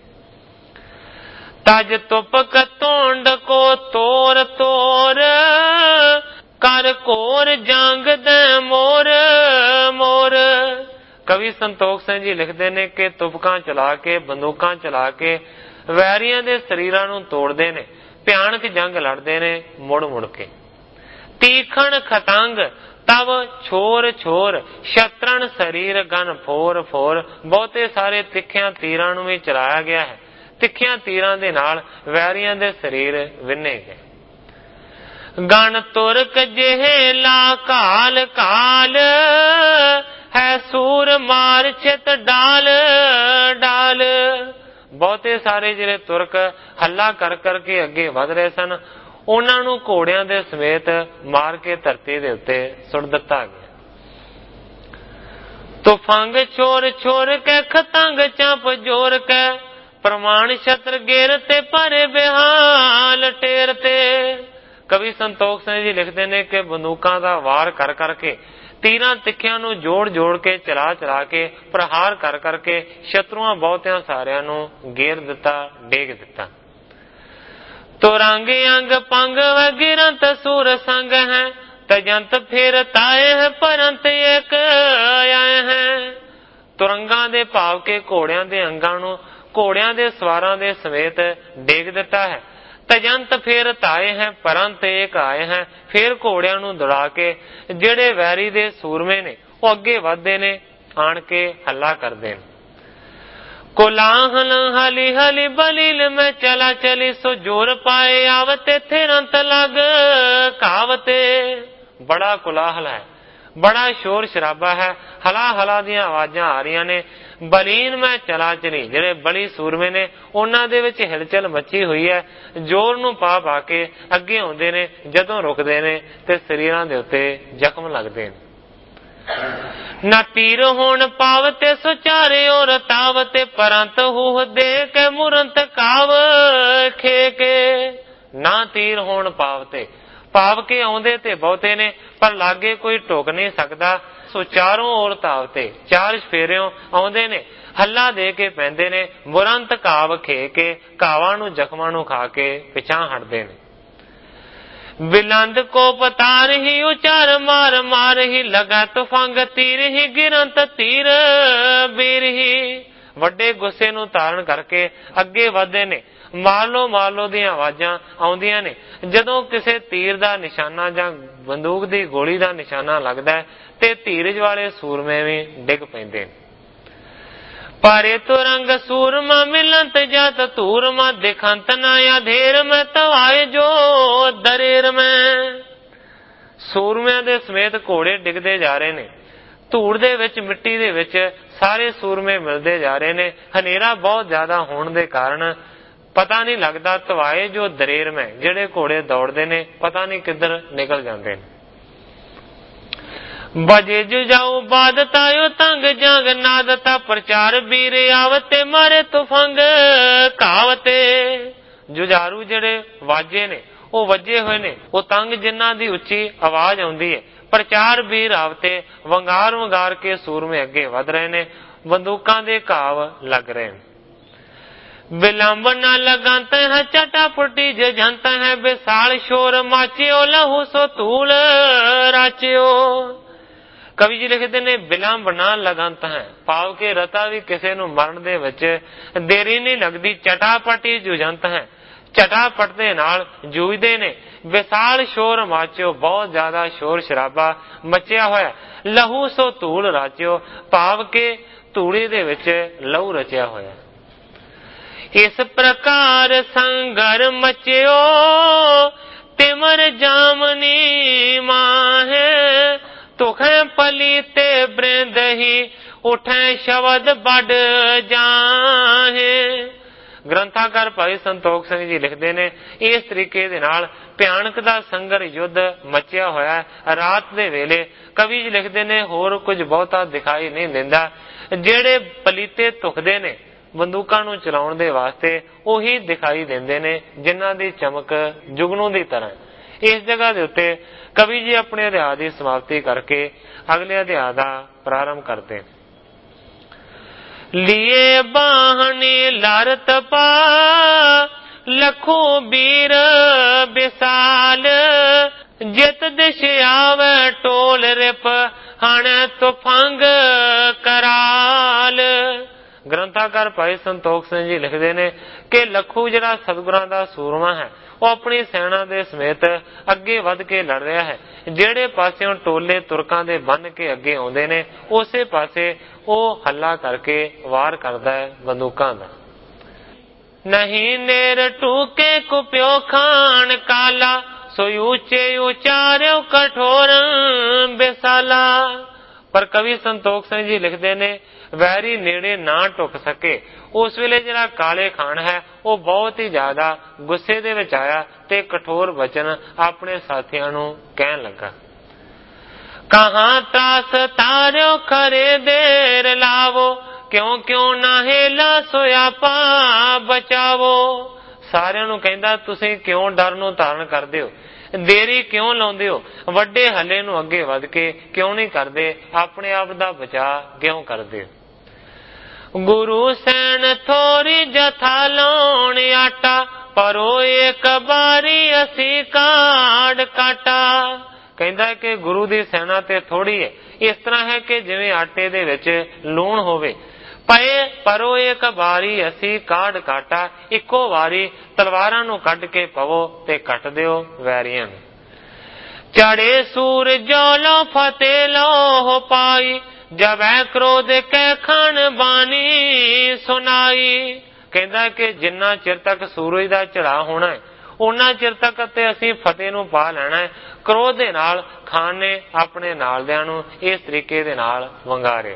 S1: तज तुपक तोंड को तोर तोर, कर कोर जंग दे मोर मोर। कवि संतोख सिंह जी लिखते हैं कि तुपकां चला के बंदूकां चला के वैरियां दे शरीरां नूं तोड़दे ने, भयानक जंग लड़दे ने मुड़ मुड़ के। तीखण खतंग तब छोर छोर, शतरन शरीर गन फोर फोर। बहुते सारे तिखियां तीरां नूं भी चलाया गया है, तिखियां तीरां दे नाल वैरियां दे शरीर विन्ने गए। गण तुरक जेहे ला काल काल, है सूर मार छित डाल डाल। बहुते सारे जिहड़े तुरक हल्ला कर कर के अगे वध रहे सन, उन्हां नूं घोड़ियां दे समेत मार के धरती दे उत्ते सुट दिता गया। तुफंग छोर छोर के खतंग चाप जोर के, प्रमाण छत्र गेर ते परे बेहाल टेर ते। कवि संतोख सिंह जी लिखते हैं कि बंदूकां दा वार कर करके, तीरां तिखियां नूं जोड़ जोड़ के चला चला के, प्रहार कर करके शत्रुआं बहुतियां सारियां नूं घेर दिता, डेग दिता। तो रंग अंग पंग व गिरंत सूर संग है, तजंत फिर ताए है परंत एक आए हैं। तुरंगां दे भाव के घोड़ियां दे अंगां नूं घोड़ियां दे सवारां दे समेत डेग दिता है। तजंत फिर ताए हैं परंत एक आए हैं, फिर घोड़ियां नूं दौड़ा के जेड़े वैरी दे सूरमे ने वो अगे वधदे ने, आण के हल्ला करदे ने। कोलाहल हली हली बलील में चला चली, सो जोर पाए आवते थिरंत लग कावते। बड़ा कोलाहल है, बड़ा शोर शराबा है, हला हला दियां आवाजां आ रही ने। बलीन में चला चली, जेड़े बली सूरमे ने उन्हां दे विच हिलचल मची हुई है, जोर नूं पा पा के अगे आउंदे ने, जदों रुकदे ने ते शरीरां दे उत्ते जख्म लगदे ने। ना तीर होण पावते सो चारे और तावते, परंत हूह दे के मुरंत काव खे के। ना तीर होण पावते, पाव के आउंदे ते बहुते ने पर लागे कोई टोक नहीं सकदा। सो चारों ओर तावते, चार फेरियों आउंदे ने, हल्ला दे के पैंदे ने, मुरंत काव खे के, कावां नूं जख्मां नूं खा के पिछां हटदे ने। बिलंद को पतार ही उचार मार मार ही, लगा तुफंग तीर ही गिरंत तीर बीर ही। ਵੱਡੇ ਗੁੱਸੇ ਨੂੰ ਧਾਰਨ ਕਰਕੇ ਅੱਗੇ ਵਧਦੇ ਨੇ। ਮਾਰ ਲੋ ਮਾਰ ਲੋ ਦੀਆਂ ਆਵਾਜ਼ਾਂ ਆਉਂਦੀਆਂ ਨੇ। ਜਦੋਂ ਕਿਸੇ ਤੀਰ ਦਾ ਨਿਸ਼ਾਨਾ ਜਾਂ ਬੰਦੂਕ ਦੀ ਗੋਲੀ ਦਾ ਨਿਸ਼ਾਨਾ ਲੱਗਦਾ ਹੈ ਤੇ ਧੀਰਜ ਵਾਲੇ ਸੂਰਮੇ ਵੀ ਡਿੱਗ ਪੈਂਦੇ ਨੇ। पारे तुरंग सूरमा मिलंत जात तूरमा, दिखंत ना अधेर में तवाए जो दरेर में। सूरमिਆਂ ਦੇ ਸਮੇਤ ਘੋੜੇ ਡਿੱਗਦੇ ਜਾ ਰਹੇ ਨੇ। ਧੂੜ ਦੇ ਵਿੱਚ, ਮਿੱਟੀ ਦੇ ਵਿੱਚ ਸਾਰੇ ਸੂਰਮੇ ਮਿਲਦੇ ਜਾ ਰਹੇ ਨੇ। ਹਨੇਰਾ ਬਹੁਤ ਜ਼ਿਆਦਾ ਹੋਣ ਦੇ ਕਾਰਨ ਪਤਾ ਨਹੀਂ ਲੱਗਦਾ। ਤਵਾਏ ਜੋ ਦਰੇਰ ਮੈਂ, ਜਿਹੜੇ ਘੋੜੇ ਦੌੜਦੇ ਨੇ ਪਤਾ ਨਹੀਂ ਕਿੱਧਰ ਨਿਕਲ ਜਾਂਦੇ ਨੇ। बजे जुजाऊ बादता यो तंग जंग नादता, प्रचार वीर आवते मारे तुफंग कावते। जुझारू ਜਿਹੜੇ ਵਾਜੇ ਨੇ ਉਹ ਵੱਜੇ ਹੋਏ ਨੇ, ਉਹ ਤੰਗ ਜਿਨ੍ਹਾਂ ਦੀ ਉੱਚੀ ਆਵਾਜ਼ ਆਉਂਦੀ ਹੈ। ਪ੍ਰਚਾਰ ਵੀਰ ਆਵਤੇ, ਵੰਗਾਰ ਵੰਗਾਰ ਕੇ ਸੂਰਮੇ ਅੱਗੇ ਵਧ ਰਹੇ ਨੇ। ਬੰਦੂਕਾਂ ਦੇ ਘਾਵ ਲੱਗ ਰਹੇ ਨੇ। विलंब न लगाते हैं चटाफुटी जजनते हैं, विशाल शोर माचियो लहू सो तूल राचियो। कवि जी लिखते ने विलंब ना लगाता है, भाव के रता भी किसी नूं मरण दे विच देरी नहीं लगती। चटापटी जुझंत है, चटापट दे नाल जूझदे ने। विशाल शोर माचियो, बहुत ज्यादा शोर शराबा मचिया होया। लहू सो धूल राचियो, भाव के धूड़ी दे विच लहू रचिया होया। इस प्रकार संगर मचियो तिमर जामनी माहे, तुखे पलीते ब्रेंद ही उठे शब्द बड़ जाहे। ਗ੍ਰੰਥਾਕਾਰ ਭਾਈ ਸੰਤੋਖ ਸਿੰਘ ਜੀ ਲਿਖਦੇ ਨੇ, ਇਸ ਤਰੀਕੇ ਦੇ ਨਾਲ ਭਿਆਨਕ ਦਾ ਸੰਗਰ ਯੁੱਧ ਮਚਿਆ ਹੋਇਆ ਹੈ। ਰਾਤ ਦੇ ਵੇਲੇ ਕਵੀ ਜੀ ਲਿਖਦੇ ਨੇ ਹੋਰ ਕੁਝ ਬਹੁਤਾ ਦਿਖਾਈ ਨਹੀਂ ਦਿੰਦਾ। ਜਿਹੜੇ ਪਲੀਤੇ ਧੁਖਦੇ ਨੇ ਬੰਦੂਕਾਂ ਨੂੰ ਚਲਾਉਣ ਦੇ ਵਾਸਤੇ ਉਹੀ ਦਿਖਾਈ ਦਿੰਦੇ ਨੇ, ਜਿਨ੍ਹਾਂ ਦੀ ਚਮਕ ਜੁਗਨੂ ਦੀ ਤਰ੍ਹਾਂ। ਇਸ ਜਗ੍ਹਾ ਦੇ ਉੱਤੇ ਕਵੀ ਜੀ ਆਪਣੇ ਅਧਿਆਇ ਦੀ ਸਮਾਪਤੀ ਕਰਕੇ ਅਗਲੇ ਅਧਿਆਇ ਦਾ ਪ੍ਰਾਰੰਭ ਕਰਦੇ। लिए बाहनी लरत पा लखों बीर बिसाल जित दिश आवे टोल रिप हण तुफंग कराल। ग्रंथाकार भाई संतोख सिंह जी लिखते ने कि लखू जिहड़ा सतगुरां दा सूरमा है ਉਹ ਆਪਣੀ ਸੈਨਾ ਦੇ ਸਮੇਤ ਅੱਗੇ ਵੱਧ ਕੇ ਲੜ ਰਿਹਾ ਹੈ। ਜਿਹੜੇ ਪਾਸਿਓਂ ਟੋਲੇ ਤੁਰਕਾਂ ਦੇ ਬੰਨ ਕੇ ਅੱਗੇ ਆਉਂਦੇ ਨੇ ਉਸੇ ਪਾਸੇ ਉਹ ਹੱਲਾ ਕਰਕੇ ਵਾਰ ਕਰਦਾ ਹੈ ਬੰਦੂਕਾਂ ਦਾ। ਨਹੀਂ ਨੇਰ ਟੂਕੇ ਕੁਪਿਓ ਖਾਨ ਕਾਲਾ ਸੋਈ ਉੱਚੇ ਉਚਾਰਿਓ ਕਠੋਰ ਬਿਸਾਲਾ। ਪਰ ਕਵੀ ਸੰਤੋਖ ਸਿੰਘ ਜੀ ਲਿਖਦੇ ਨੇ ਵੈਰੀ ਨੇੜੇ ਨਾ ਟੁੱਕ ਸਕੇ। ਉਸ ਵੇਲੇ ਜਿਹੜਾ ਕਾਲੇ ਖਾਨ ਹੈ ਉਹ ਬਹੁਤ ਹੀ ਜ਼ਿਆਦਾ ਗੁੱਸੇ ਦੇ ਵਿੱਚ ਆਇਆ ਤੇ ਕਠੋਰ ਵਚਨ ਆਪਣੇ ਸਾਥੀਆਂ ਨੂੰ ਕਹਿਣ ਲੱਗਾ। ਕਹਾਂ ਤਾਸ ਤਾਰਿਓ ਖਰੇ ਦੇਰ ਲਾਵੋ ਕਿਉਂ ਕਿਉਂ ਨਾ ਹੇਲਾ ਸੋਇਆਪਾ ਬਚਾਵੋ। ਸਾਰਿਆਂ ਨੂੰ ਕਹਿੰਦਾ ਤੁਸੀਂ ਕਿਉਂ ਡਰ ਨੂੰ ਧਾਰਨ ਕਰਦੇ ਹੋ, ਦੇਰੀ ਕਿਉਂ ਲਾਉਂਦੇ ਹੋ, ਵੱਡੇ ਹੱਲੇ ਨੂੰ ਅੱਗੇ ਵੱਧ ਕੇ ਕਿਉਂ ਨਹੀਂ ਕਰਦੇ, ਆਪਣੇ ਆਪ ਦਾ ਬਚਾਅ ਕਿਉਂ ਕਰਦੇ ਹੋ। ਗੁਰੂ ਸੈਨ ਥੋੜੀ ਜਥਾ ਲਾਉਣ ਆਟਾ ਪਰੋ ਇੱਕ ਬਾਰੀ ਅਸੀਂ ਕਾੜ ਕਾਟਾ। ਕਹਿੰਦਾ ਕਿ ਗੁਰੂ ਦੀ ਸੈਨਾ ਤੇ ਥੋੜੀ ਹੈ, ਇਸ ਤਰ੍ਹਾਂ ਹੈ ਕਿ ਜਿਵੇਂ ਆਟੇ ਦੇ ਵਿੱਚ ਲੂਣ ਹੋਵੇ। ਪਏ ਪਰੋ ਇੱਕ ਵਾਰੀ ਅਸੀਂ ਕਾੜ ਕਾਟਾ, ਇੱਕੋ ਵਾਰੀ ਤਲਵਾਰਾਂ ਨੂੰ ਕੱਢ ਕੇ ਪਵੋ ਤੇ ਕੱਟ ਦਿਓ ਵੈਰੀਆਂ ਨੂੰ। ਚੜੇ ਸੂਰ ਜੋਲੋ ਫਤਿਹ ਲੋ ਪਾਈ ਜਬੈ ਕ੍ਰੋਧ ਕੈ ਖਾਨ ਬਾਣੀ ਸੁਨਾਈ। ਕਹਿੰਦਾ ਕਿ ਜਿੰਨਾ ਚਿਰ ਤੱਕ ਸੂਰਜ ਦਾ ਚੜਾ ਹੋਣਾ ਹੈ ਉਹਨਾਂ ਚਿਰ ਤੱਕ ਤੇ ਅਸੀਂ ਫਤਿਹ ਨੂੰ ਪਾ ਲੈਣਾ ਹੈ। ਕ੍ਰੋਧ ਦੇ ਨਾਲ ਖਾਨ ਨੇ ਆਪਣੇ ਨਾਲਦਿਆਂ ਨੂੰ ਇਸ ਤਰੀਕੇ ਦੇ ਨਾਲ ਵੰਗਾਰਿਆ।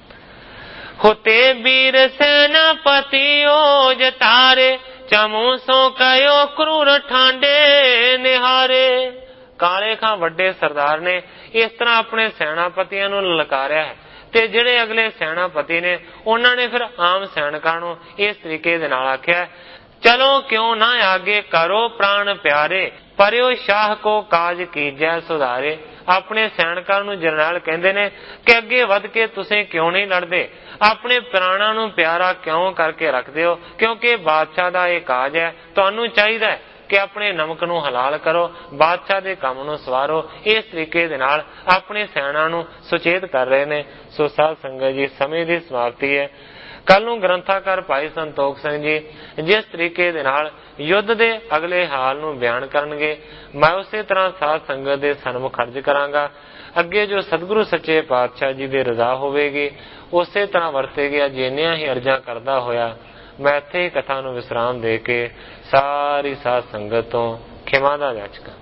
S1: ਹੋਤੇ ਵੀਰ ਸੈਨਾਪਤੀ ਓਜ ਤਾਰੇ ਚਮੂ ਸੋ ਕਯੋ ਕਰੂਰ ਠਾਂਡੇ ਨਿਹਾਰੇ। ਕਾਲੇ ਖਾਂ ਵੱਡੇ ਸਰਦਾਰ ਨੇ ਇਸ ਤਰ੍ਹਾਂ ਆਪਣੇ ਸੈਨਾਪਤੀਆਂ ਨੂੰ ਲਲਕਾਰਿਆ ਹੈ ਤੇ ਜਿਹੜੇ ਅਗਲੇ ਸੈਨਾਪਤੀ ਨੇ ਉਹਨਾਂ ਨੇ ਫਿਰ ਆਮ ਸੈਨਿਕਾਂ ਨੂੰ ਇਸ ਤਰੀਕੇ ਦੇ ਨਾਲ ਆਖਿਆ, ਚਲੋ ਕਿਉਂ ਨਾ ਆਗੇ ਕਰੋ ਪ੍ਰਾਣ ਪਿਆਰੇ ਪਰਿਓ ਸ਼ਾਹ ਕੋ ਕਾਜ ਕੀਜੈ ਸੁਧਾਰੇ। ਆਪਣੇ ਸੈਨਿਕਾਂ ਨੂੰ ਜਰਨੈਲ ਕਹਿੰਦੇ ਨੇ ਕਿ ਅੱਗੇ ਵੱਧ ਕੇ ਤੁਸੀਂ ਕਿਉਂ ਨਹੀਂ ਲੜਦੇ, ਆਪਣੇ ਪ੍ਰਾਣਾਂ ਨੂੰ ਪਿਆਰਾ ਕਿਉਂ ਕਰਕੇ ਰੱਖਦੇ ਹੋ, ਕਿਉਂਕਿ ਬਾਦਸ਼ਾਹ ਦਾ ਇਹ ਕਾਜ ਹੈ। ਤੁਹਾਨੂੰ ਚਾਹੀਦਾ ਹੈ ਕਿ ਆਪਣੇ ਨਮਕ ਨੂੰ ਹਲਾਲ ਕਰੋ, ਬਾਦਸ਼ਾਹ ਦੇ ਕੰਮ ਨੂੰ ਸਵਾਰੋ। ਇਸ ਤਰੀਕੇ ਦੇ ਨਾਲ ਆਪਣੇ ਸੈਨਾ ਨੂੰ ਸੁਚੇਤ ਕਰ ਰਹੇ ਨੇ। ਸੋ ਸਾਧ ਸੰਗਤ ਜੀ, ਸਮੇਂ ਦੀ ਸਮਾਪਤੀ ਹੈ। ਕੱਲ ਨੂੰ ਗ੍ਰੰਥਾਕਾਰ ਭਾਈ ਸੰਤੋਖ ਸਿੰਘ ਜੀ ਜਿਸ ਤਰੀਕੇ ਦੇ ਨਾਲ ਯੁੱਧ ਦੇ ਅਗਲੇ ਹਾਲ ਨੂੰ ਬਿਆਨ ਕਰਨਗੇ, ਮੈਂ ਉਸੇ ਤਰ੍ਹਾਂ ਸਾਧ ਸੰਗਤ ਦੇ ਸਨਮੁਖ ਅਰਜ ਕਰਾਂਗਾ। ਅੱਗੇ ਜੋ ਸਤਿਗੁਰੂ ਸੱਚੇ ਪਾਤਸ਼ਾਹ ਜੀ ਦੇ ਰਜ਼ਾ ਹੋਵੇਗੀ ਉਸੇ ਤਰ੍ਹਾਂ ਵਰਤੇਗੀ। ਅੱਜ ਇੰਨੀਆਂ ਹੀ ਅਰਜ਼ਾਂ ਕਰਦਾ ਹੋਇਆ ਮੈਂ ਇੱਥੇ ਹੀ ਕਥਾ ਨੂੰ ਵਿਸਰਾਮ ਦੇ ਕੇ ਸਾਰੀ ਸਾਧ ਸੰਗਤ ਤੋਂ ਖਿਮਾ ਦਾ ਜਾਚਕਾਂ।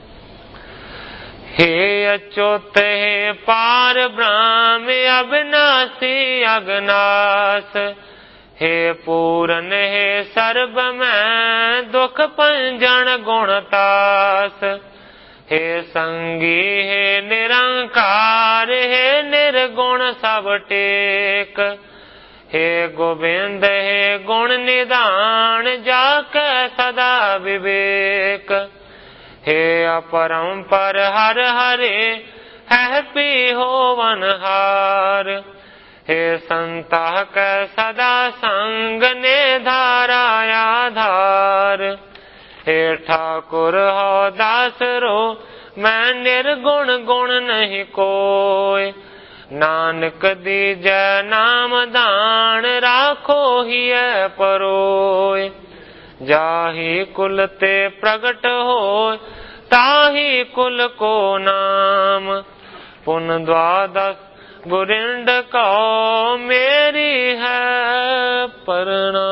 S1: हे अच्युत हे पार ब्रह्म अविनाशी अगनाश, हे पूरन हे सर्ब में दुख पंजन गुणतास, हे संगी हे निरंकार हे निर्गुण सब टेक, हे गोविंद हे गुण निदान जाके सदा विवेक, हे अपरंपर हर हरे है पी होवन हार, हे संता कै सदा संग ने धारा आधार, हे ठाकुर हो दास रो मैं निर्गुण गुण नहीं कोय, नानक दीजै नाम दान राखो ही परोय, जाहि कुल ते प्रगट हो ताहि कुल को नाम, पुन द्वादश गुरिंड को मेरी है प्रणाम।